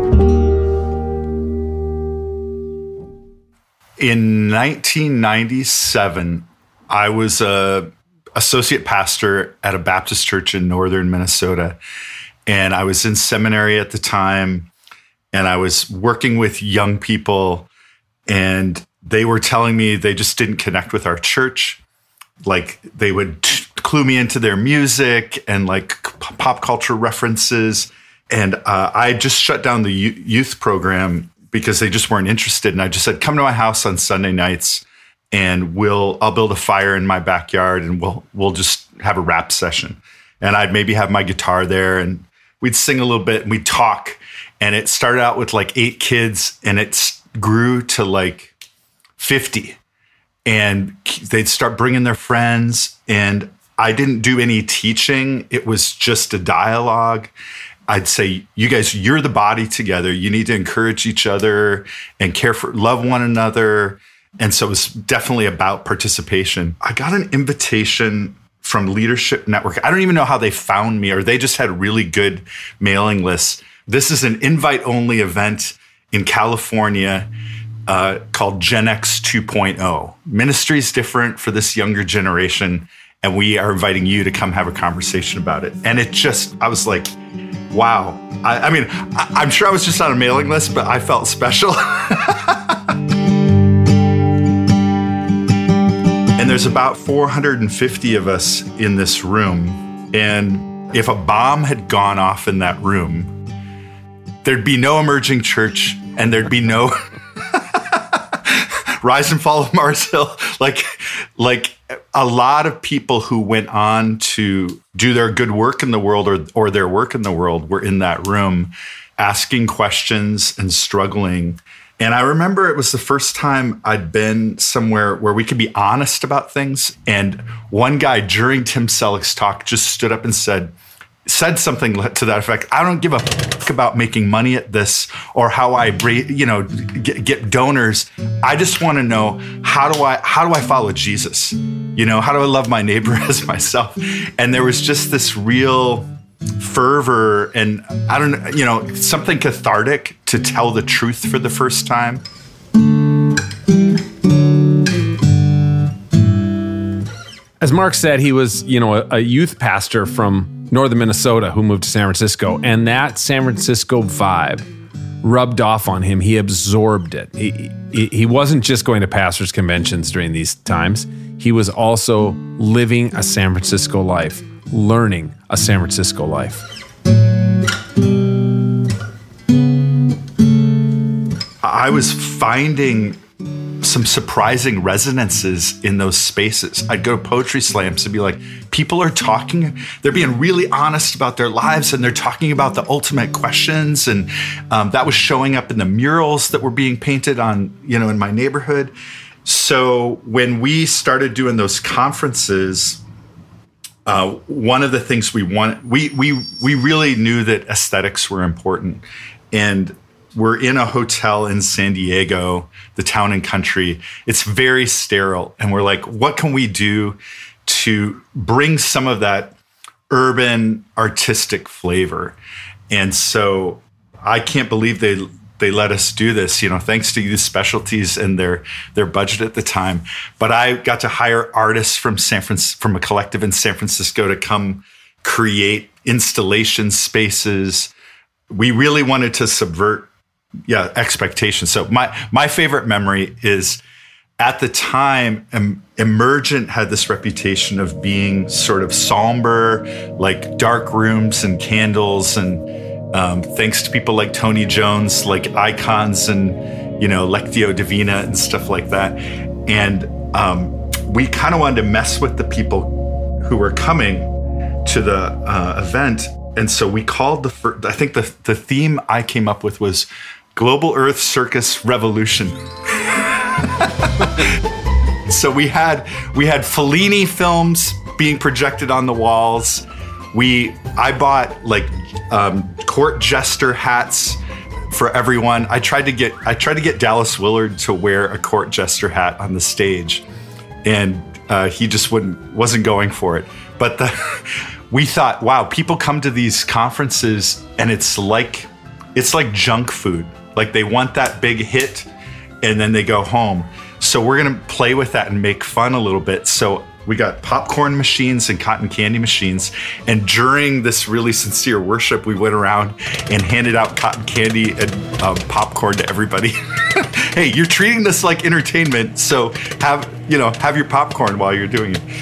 In nineteen ninety-seven, I was a associate pastor at a Baptist church in northern Minnesota, and I was in seminary at the time, and I was working with young people, and they were telling me they just didn't connect with our church. Like, they would t- clue me into their music and like p- pop culture references, and uh, I just shut down the u- youth program because they just weren't interested. And I just said, come to my house on Sunday nights and we'll, I'll build a fire in my backyard and we'll, we'll just have a rap session. And I'd maybe have my guitar there and we'd sing a little bit and we'd talk. And it started out with like eight kids and it grew to like fifty. And they'd start bringing their friends. And I didn't do any teaching. It was just a dialogue. I'd say, you guys, you're the body together. You need to encourage each other and care for, love one another. And so it was definitely about participation. I got an invitation from Leadership Network. I don't even know how they found me, or they just had really good mailing lists. This is an invite-only event in California uh, called Gen X two point oh. Ministry is different for this younger generation, and we are inviting you to come have a conversation about it. And it just, I was like, wow. I, I mean, I, I'm sure I was just on a mailing list, but I felt special. And there's about four hundred fifty of us in this room. And if a bomb had gone off in that room, there'd be no emerging church and there'd be no Rise and Fall of Mars Hill. Like, like a lot of people who went on to do their good work in the world or, or their work in the world were in that room asking questions and struggling. And I remember it was the first time I'd been somewhere where we could be honest about things. And one guy during Tim Selleck's talk just stood up and said, said something to that effect. I don't give a fuck about making money at this or how I, you know, get, get donors. I just want to know, how do I, how do I follow Jesus? You know, how do I love my neighbor as myself? And there was just this real fervor and I don't know, you know, something cathartic to tell the truth for the first time. As Mark said, he was, you know, a, a youth pastor from northern Minnesota who moved to San Francisco, and that San Francisco vibe rubbed off on him. He absorbed it. He, he, he wasn't just going to pastors' conventions during these times. He was also living a San Francisco life, learning a San Francisco life. I was finding some surprising resonances in those spaces. I'd go to poetry slams and be like, people are talking, they're being really honest about their lives and they're talking about the ultimate questions. And um, that was showing up in the murals that were being painted on, you know, in my neighborhood. So when we started doing those conferences, uh, one of the things we want, we, we, we really knew that aesthetics were important. And we're in a hotel in San Diego, the town and country. It's very sterile. And we're like, what can we do to bring some of that urban artistic flavor? And so I can't believe they they let us do this, you know, thanks to Youth Specialties and their their budget at the time. But I got to hire artists from San Francisco, from a collective in San Francisco, to come create installation spaces. We really wanted to subvert Yeah, expectations. So my my favorite memory is, at the time, em, Emergent had this reputation of being sort of somber, like dark rooms and candles, and um, thanks to people like Tony Jones, like icons and you know, Lectio Divina and stuff like that. And um, we kind of wanted to mess with the people who were coming to the uh, event. And so we called the first, I think the, the theme I came up with was Global Earth Circus Revolution. So we had we had Fellini films being projected on the walls. We I bought like um, court jester hats for everyone. I tried to get I tried to get Dallas Willard to wear a court jester hat on the stage, and uh, he just wouldn't wasn't going for it. But the, we thought, wow, people come to these conferences and it's like it's like junk food. Like they want that big hit, and then they go home. So we're gonna play with that and make fun a little bit. So we got popcorn machines and cotton candy machines. And during this really sincere worship, we went around and handed out cotton candy and um, popcorn to everybody. Hey, you're treating this like entertainment, so have you know have your popcorn while you're doing it.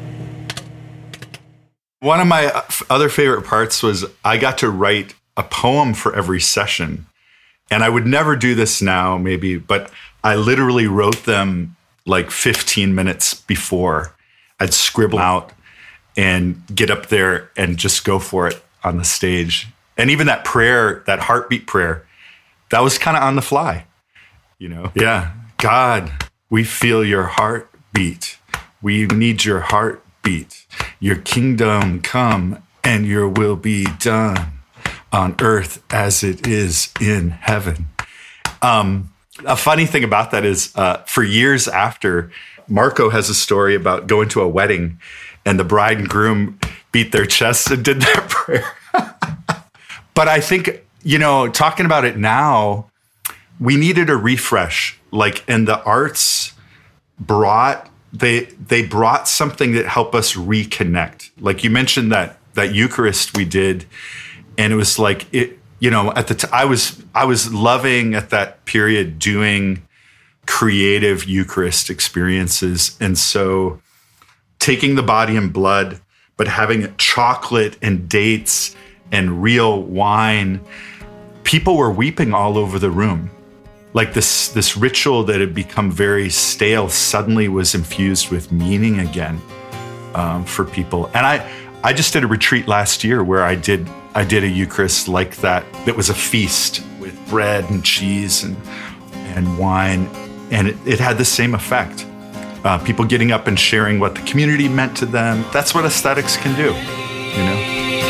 One of my other favorite parts was I got to write a poem for every session. And I would never do this now, maybe, but I literally wrote them like fifteen minutes before. I'd scribble out and get up there and just go for it on the stage. And even that prayer, that heartbeat prayer, that was kind of on the fly, you know? Yeah. God, we feel your heartbeat. We need your heartbeat. Your kingdom come and your will be done on earth as it is in heaven. Um, a funny thing about that is uh, for years after, Marco has a story about going to a wedding and the bride and groom beat their chests and did that prayer. But I think, you know, talking about it now, we needed a refresh. Like, and the arts brought, they they brought something that helped us reconnect. Like you mentioned that that Eucharist we did, and it was like it, you know, at the t- I was I was loving at that period doing creative Eucharist experiences. And so taking the body and blood, but having chocolate and dates and real wine, people were weeping all over the room. Like this, this ritual that had become very stale suddenly was infused with meaning again um, for people. And I, I just did a retreat last year where I did, I did a Eucharist like that. That was a feast with bread and cheese and, and wine. And it, it had the same effect. Uh, people getting up and sharing what the community meant to them. That's what aesthetics can do, you know?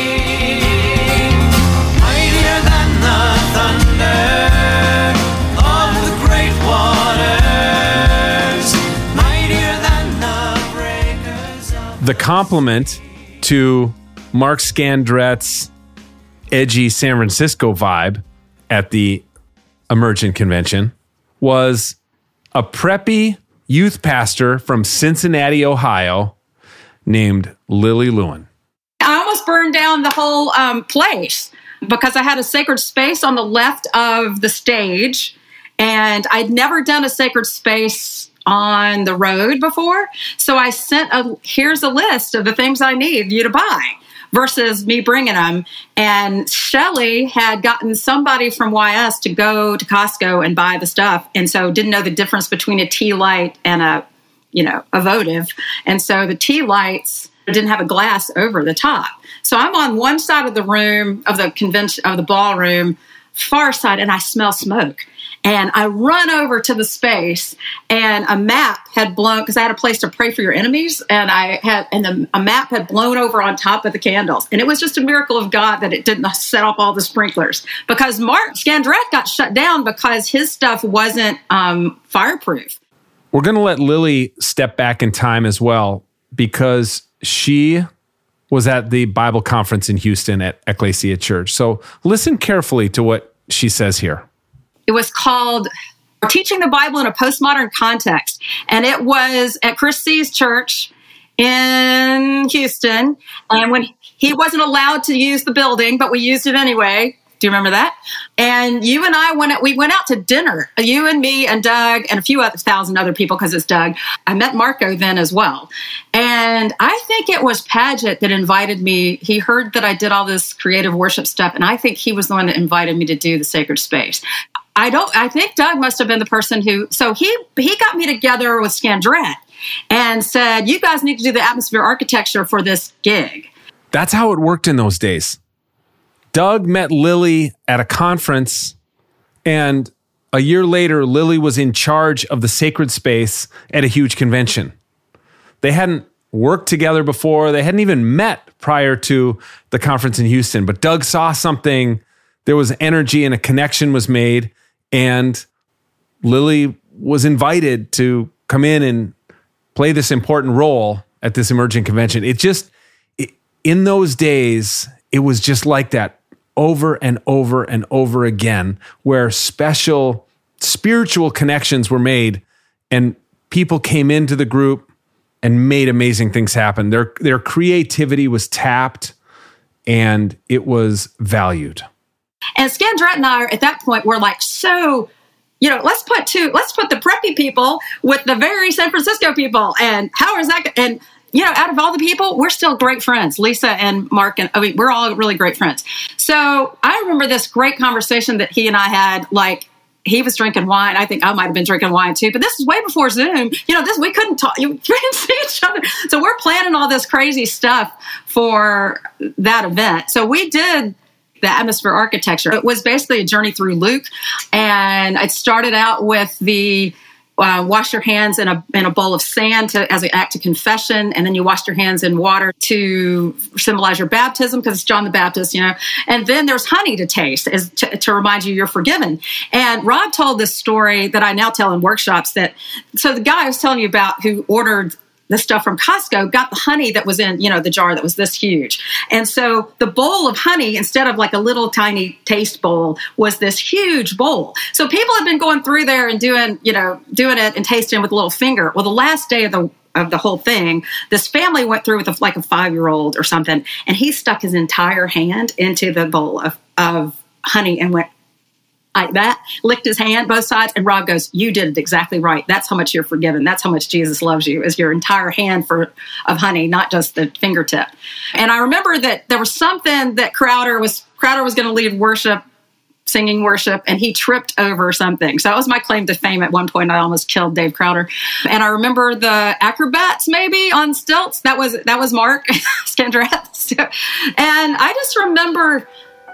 Mightier than the thunder of the great waters, mightier than the breakers of... The compliment to Mark Scandrett's edgy San Francisco vibe at the Emergent Convention was a preppy youth pastor from Cincinnati, Ohio, named Lily Lewin. I almost burned down the whole um, place because I had a sacred space on the left of the stage, and I'd never done a sacred space on the road before. So I sent a, here's a list of the things I need you to buy, versus me bringing them. And Shelley had gotten somebody from Y S to go to Costco and buy the stuff. And so didn't know the difference between a tea light and a, you know, a votive. And so the tea lights didn't have a glass over the top. So I'm on one side of the room, of the convention, of the ballroom, far side, and I smell smoke. And I run over to the space, and a map had blown, because I had a place to pray for your enemies, and I had, and the, a map had blown over on top of the candles. And it was just a miracle of God that it didn't set off all the sprinklers, because Mark Scandrett got shut down because his stuff wasn't um, fireproof. We're going to let Lily step back in time as well, because she was at the Bible conference in Houston at Ecclesia Church. So listen carefully to what she says here. It was called Teaching the Bible in a Postmodern Context. And it was at Chris C's church in Houston. And when he wasn't allowed to use the building, but we used it anyway. Do you remember that? And you and I went, we went out to dinner, you and me and Doug and a few other thousand other people, because it's Doug. I met Marco then as well. And I think it was Paget that invited me. He heard that I did all this creative worship stuff. And I think he was the one that invited me to do the sacred space. I don't, I think Doug must have been the person who, so he, he got me together with Scandrette and said, you guys need to do the atmosphere architecture for this gig. That's how it worked in those days. Doug met Lily at a conference, and a year later, Lily was in charge of the sacred space at a huge convention. They hadn't worked together before. They hadn't even met prior to the conference in Houston, but Doug saw something. There was energy and a connection was made, and Lily was invited to come in and play this important role at this emerging convention. It just, it, in those days, it was just like that over and over and over again, where special spiritual connections were made and people came into the group and made amazing things happen. Their, their creativity was tapped and it was valued. And Scandrette and I, at that point, were like, so, you know, let's put two, let's put the preppy people with the very San Francisco people. And how is that? And, you know, out of all the people, we're still great friends. Lisa and Mark, and I mean, we're all really great friends. So I remember this great conversation that he and I had, like, he was drinking wine. I think I might have been drinking wine too, but this is way before Zoom. You know, this, we couldn't talk, we couldn't see each other. So we're planning all this crazy stuff for that event. So we did the atmosphere architecture. It was basically a journey through Luke. And it started out with the uh, wash your hands in a in a bowl of sand to, as an act of confession. And then you wash your hands in water to symbolize your baptism, because it's John the Baptist, you know. And then there's honey to taste as to, to remind you you're forgiven. And Rob told this story that I now tell in workshops that, so the guy I was telling you about who ordered the stuff from Costco got the honey that was in, you know, the jar that was this huge. And so the bowl of honey, instead of like a little tiny taste bowl, was this huge bowl. So people have been going through there and doing, you know, doing it and tasting with a little finger. Well, the last day of the of the whole thing, this family went through with a, like a five-year-old or something, and he stuck his entire hand into the bowl of, of honey and went like that, licked his hand, both sides, and Rob goes, you did it exactly right. That's how much you're forgiven. That's how much Jesus loves you, is your entire hand for of honey, not just the fingertip. And I remember that there was something that Crowder was, Crowder was going to lead worship, singing worship, and he tripped over something. So that was my claim to fame. At one point, I almost killed Dave Crowder. And I remember the acrobats maybe on stilts. That was, that was Mark Scandrette. And I just remember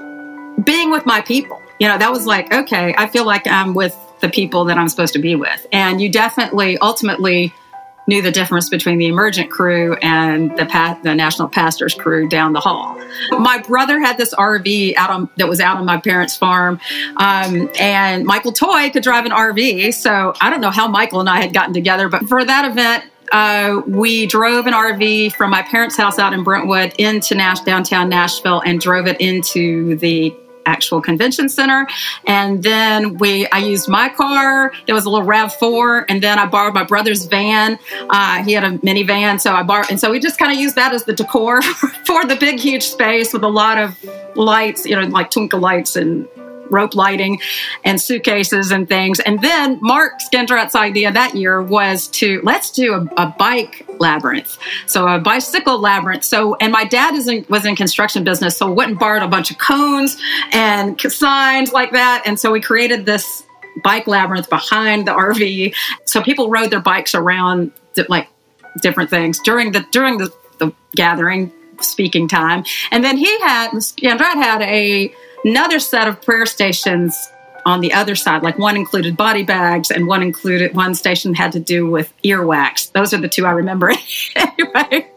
being with my people. You know, that was like, okay, I feel like I'm with the people that I'm supposed to be with. And you definitely, ultimately knew the difference between the emergent crew and the pa- the national pastors crew down the hall. My brother had this R V out on that was out on my parents' farm. Um, and Michael Toy could drive an R V. So I don't know how Michael and I had gotten together, but for that event, Uh, we drove an R V from my parents' house out in Brentwood into Nash- downtown Nashville and drove it into the actual convention center. And then we, I used my car. There was a little RAV four. And then I borrowed my brother's van. Uh, he had a minivan. So I borrowed, and so we just kind of used that as the decor for the big, huge space with a lot of lights, you know, like twinkle lights and rope lighting and suitcases and things. And then Mark Scandrette's idea that year was to, let's do a, a bike labyrinth. So a bicycle labyrinth. So, and my dad is in, was in construction business, so went and borrowed a bunch of cones and signs like that. And so we created this bike labyrinth behind the R V. So people rode their bikes around like different things during the, during the, the gathering, speaking time. And then he had, Scandrette had a, another set of prayer stations on the other side. Like one included body bags and one included, one station had to do with earwax. Those are the two I remember. Anyway.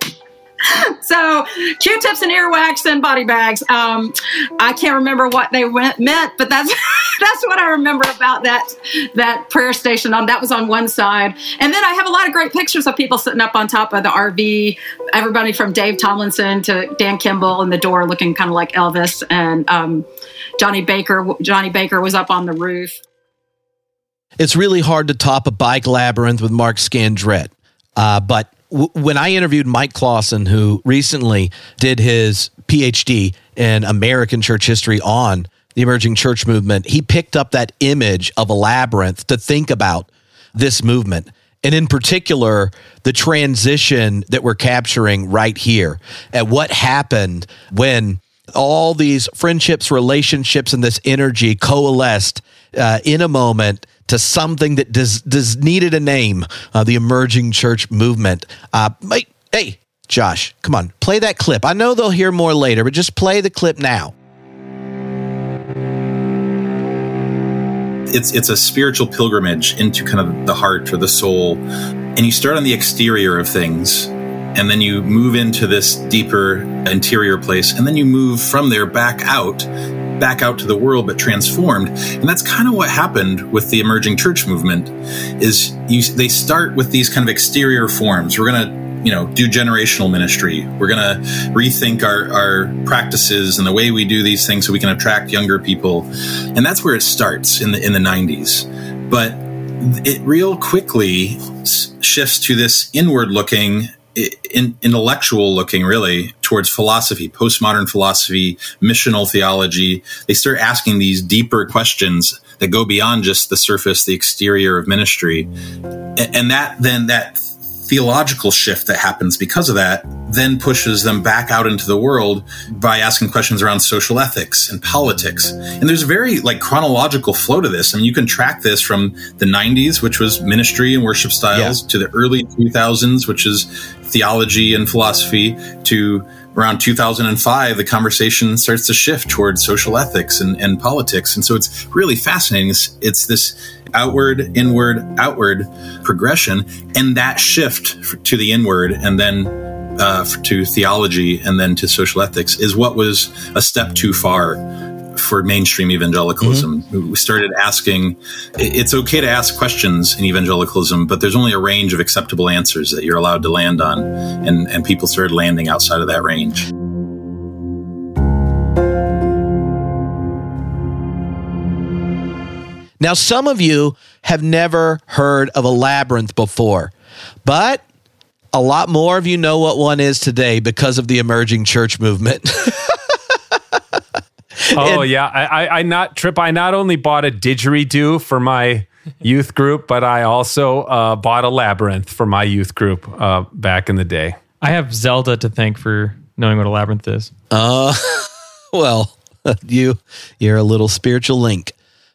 So Q-tips and earwax and body bags. Um, I can't remember what they went, meant, but that's that's what I remember about that that prayer station. On that was on one side, and then I have a lot of great pictures of people sitting up on top of the R V. Everybody from Dave Tomlinson to Dan Kimball in the door, looking kind of like Elvis, and um, Johnny Baker. Johnny Baker was up on the roof. It's really hard to top a bike labyrinth with Mark Scandrette, uh, but. When I interviewed Mike Clausen, who recently did his P H D in American church history on the emerging church movement, he picked up that image of a labyrinth to think about this movement. And in particular, the transition that we're capturing right here, and what happened when All these friendships, relationships, and this energy coalesced uh, in a moment to something that does, does needed a name, uh, the emerging church movement. Uh, hey, hey, Josh, come on, play that clip. I know they'll hear more later, but just play the clip now. It's it's a spiritual pilgrimage into kind of the heart or the soul. And you start on the exterior of things, and then you move into this deeper interior place, and then you move from there back out, back out to the world, but transformed. And that's kind of what happened with the emerging church movement, is you, they start with these kind of exterior forms. We're going to you know, do generational ministry. We're going to rethink our, our practices and the way we do these things so we can attract younger people. And that's where it starts in the in the nineties. But it real quickly shifts to this inward looking, in, intellectual looking, really, towards philosophy, postmodern philosophy, missional theology. They start asking these deeper questions that go beyond just the surface, the exterior of ministry. And, and that then that theological shift that happens because of that then pushes them back out into the world by asking questions around social ethics and politics. And there's a very like chronological flow to this. I mean, you can track this from the nineties, which was ministry and worship styles, yeah, to the early two thousands, which is theology and philosophy, to around two thousand five, the conversation starts to shift towards social ethics and, and politics. And so it's really fascinating. It's, it's this outward, inward, outward progression. And that shift to the inward and then uh, to theology and then to social ethics is what was a step too far for mainstream evangelicalism. Mm-hmm. We started asking, it's okay to ask questions in evangelicalism, but there's only a range of acceptable answers that you're allowed to land on. And, and people started landing outside of that range. Now, some of you have never heard of a labyrinth before, but a lot more of you know what one is today because of the emerging church movement. Oh, and, yeah. I, I not Trip. I not only bought a didgeridoo for my youth group, but I also uh, bought a labyrinth for my youth group uh, back in the day. I have Zelda to thank for knowing what a labyrinth is. Uh, well, you, you're a little spiritual link.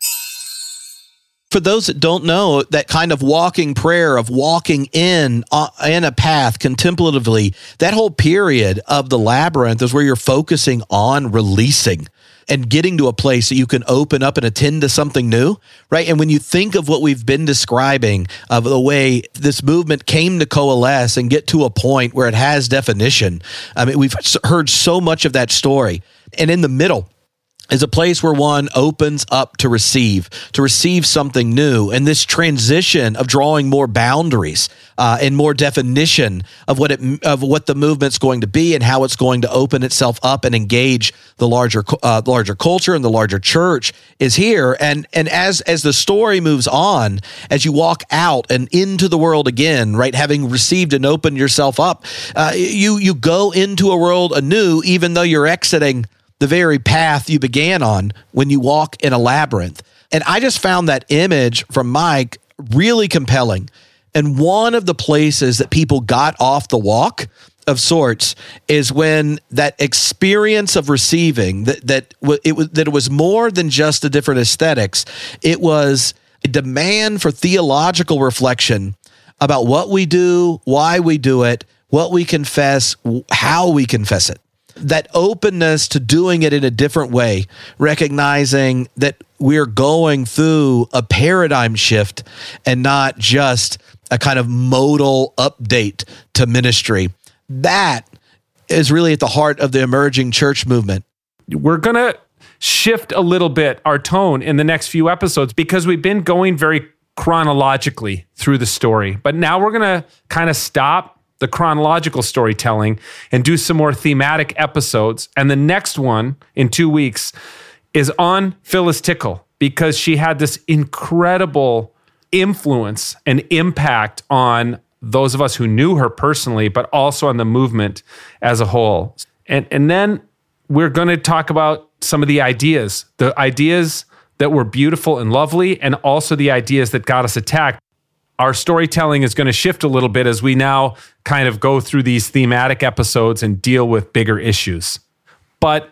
For those that don't know, that kind of walking prayer of walking in uh, in a path contemplatively, that whole period of the labyrinth is where you're focusing on releasing and getting to a place that you can open up and attend to something new, right? And when you think of what we've been describing of the way this movement came to coalesce and get to a point where it has definition, I mean, we've heard so much of that story. And in the middle is a place where one opens up to receive, to receive something new. And this transition of drawing more boundaries uh, and more definition of what it of what the movement's going to be and how it's going to open itself up and engage the larger uh, larger culture and the larger church is here. And and as as the story moves on, as you walk out and into the world again, right, having received and opened yourself up, uh, you you go into a world anew, even though you're exiting the very path you began on when you walk in a labyrinth. And I just found that image from Mike really compelling. And one of the places that people got off the walk of sorts is when that experience of receiving, that that it was that it was more than just the different aesthetics. It was a demand for theological reflection about what we do, why we do it, what we confess, how we confess it. That openness to doing it in a different way, recognizing that we're going through a paradigm shift and not just a kind of modal update to ministry. That is really at the heart of the emerging church movement. We're going to shift a little bit our tone in the next few episodes because we've been going very chronologically through the story. But now we're going to kind of stop the chronological storytelling and do some more thematic episodes. And the next one in two weeks is on Phyllis Tickle because she had this incredible influence and impact on those of us who knew her personally, but also on the movement as a whole. And, and then we're going to talk about some of the ideas, the ideas that were beautiful and lovely, and also the ideas that got us attacked. Our storytelling is going to shift a little bit as we now kind of go through these thematic episodes and deal with bigger issues. But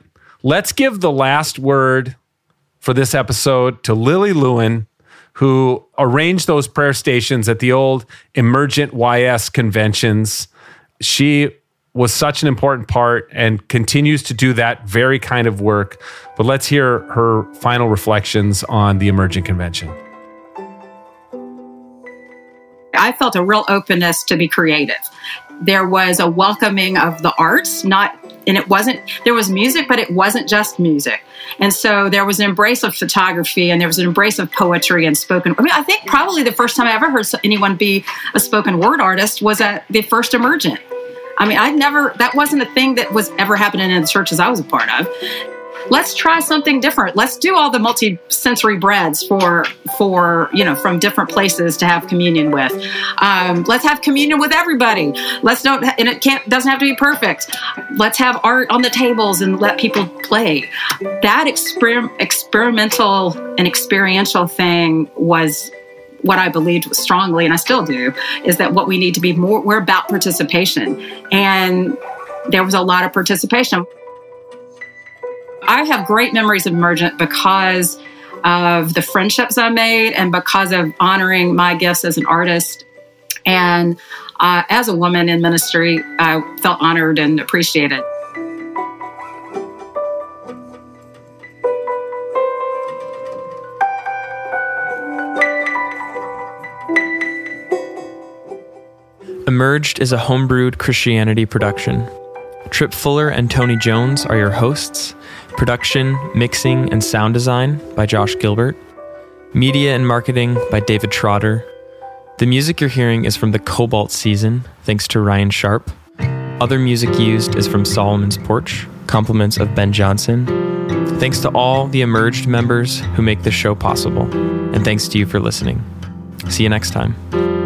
Let's give the last word for this episode to Lily Lewin, who arranged those prayer stations at the old Emergent Y S conventions. She was such an important part and continues to do that very kind of work. But let's hear her final reflections on the Emergent Convention. I felt a real openness to be creative. There was a welcoming of the arts, not, and it wasn't, there was music, but it wasn't just music. And so there was an embrace of photography, and there was an embrace of poetry and spoken. I mean, I think probably the first time I ever heard anyone be a spoken word artist was at the first Emergent. I mean, I'd never, that wasn't a thing that was ever happening in the churches I was a part of. Let's try something different. Let's do all the multi-sensory breads for, for you know, from different places to have communion with. Um, let's have communion with everybody. Let's don't, and it can't, doesn't have to be perfect. Let's have art on the tables and let people play. That exper- experimental and experiential thing was what I believed strongly, and I still do, is that what we need to be more, we're about participation. And there was a lot of participation. I have great memories of Emergent because of the friendships I made and because of honoring my gifts as an artist. And uh, as a woman in ministry, I felt honored and appreciated. Emerged is a homebrewed Christianity production. Trip Fuller and Tony Jones are your hosts. Production, mixing, and sound design by Josh Gilbert. Media and marketing by David Trotter. The music you're hearing is from the Cobalt season, thanks to Ryan Sharp. Other music used is from Solomon's Porch, compliments of Ben Johnson. Thanks to all the Emerged members who make this show possible. And thanks to you for listening. See you next time.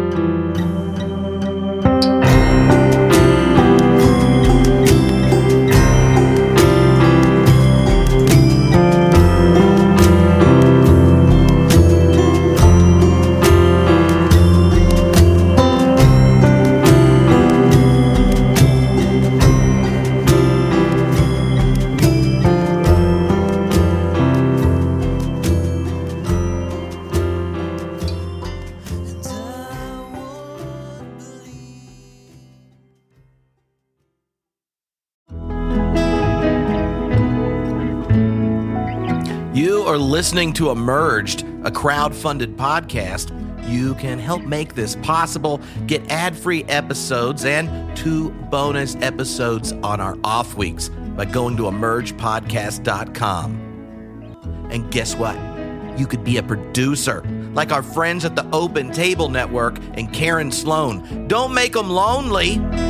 Listening to Emerged, a crowd-funded podcast. You can help make this possible. Get ad-free episodes and two bonus episodes on our off weeks by going to emerge podcast dot com. And guess what? You could be a producer, like our friends at the Open Table Network and Karen Sloan. Don't make them lonely.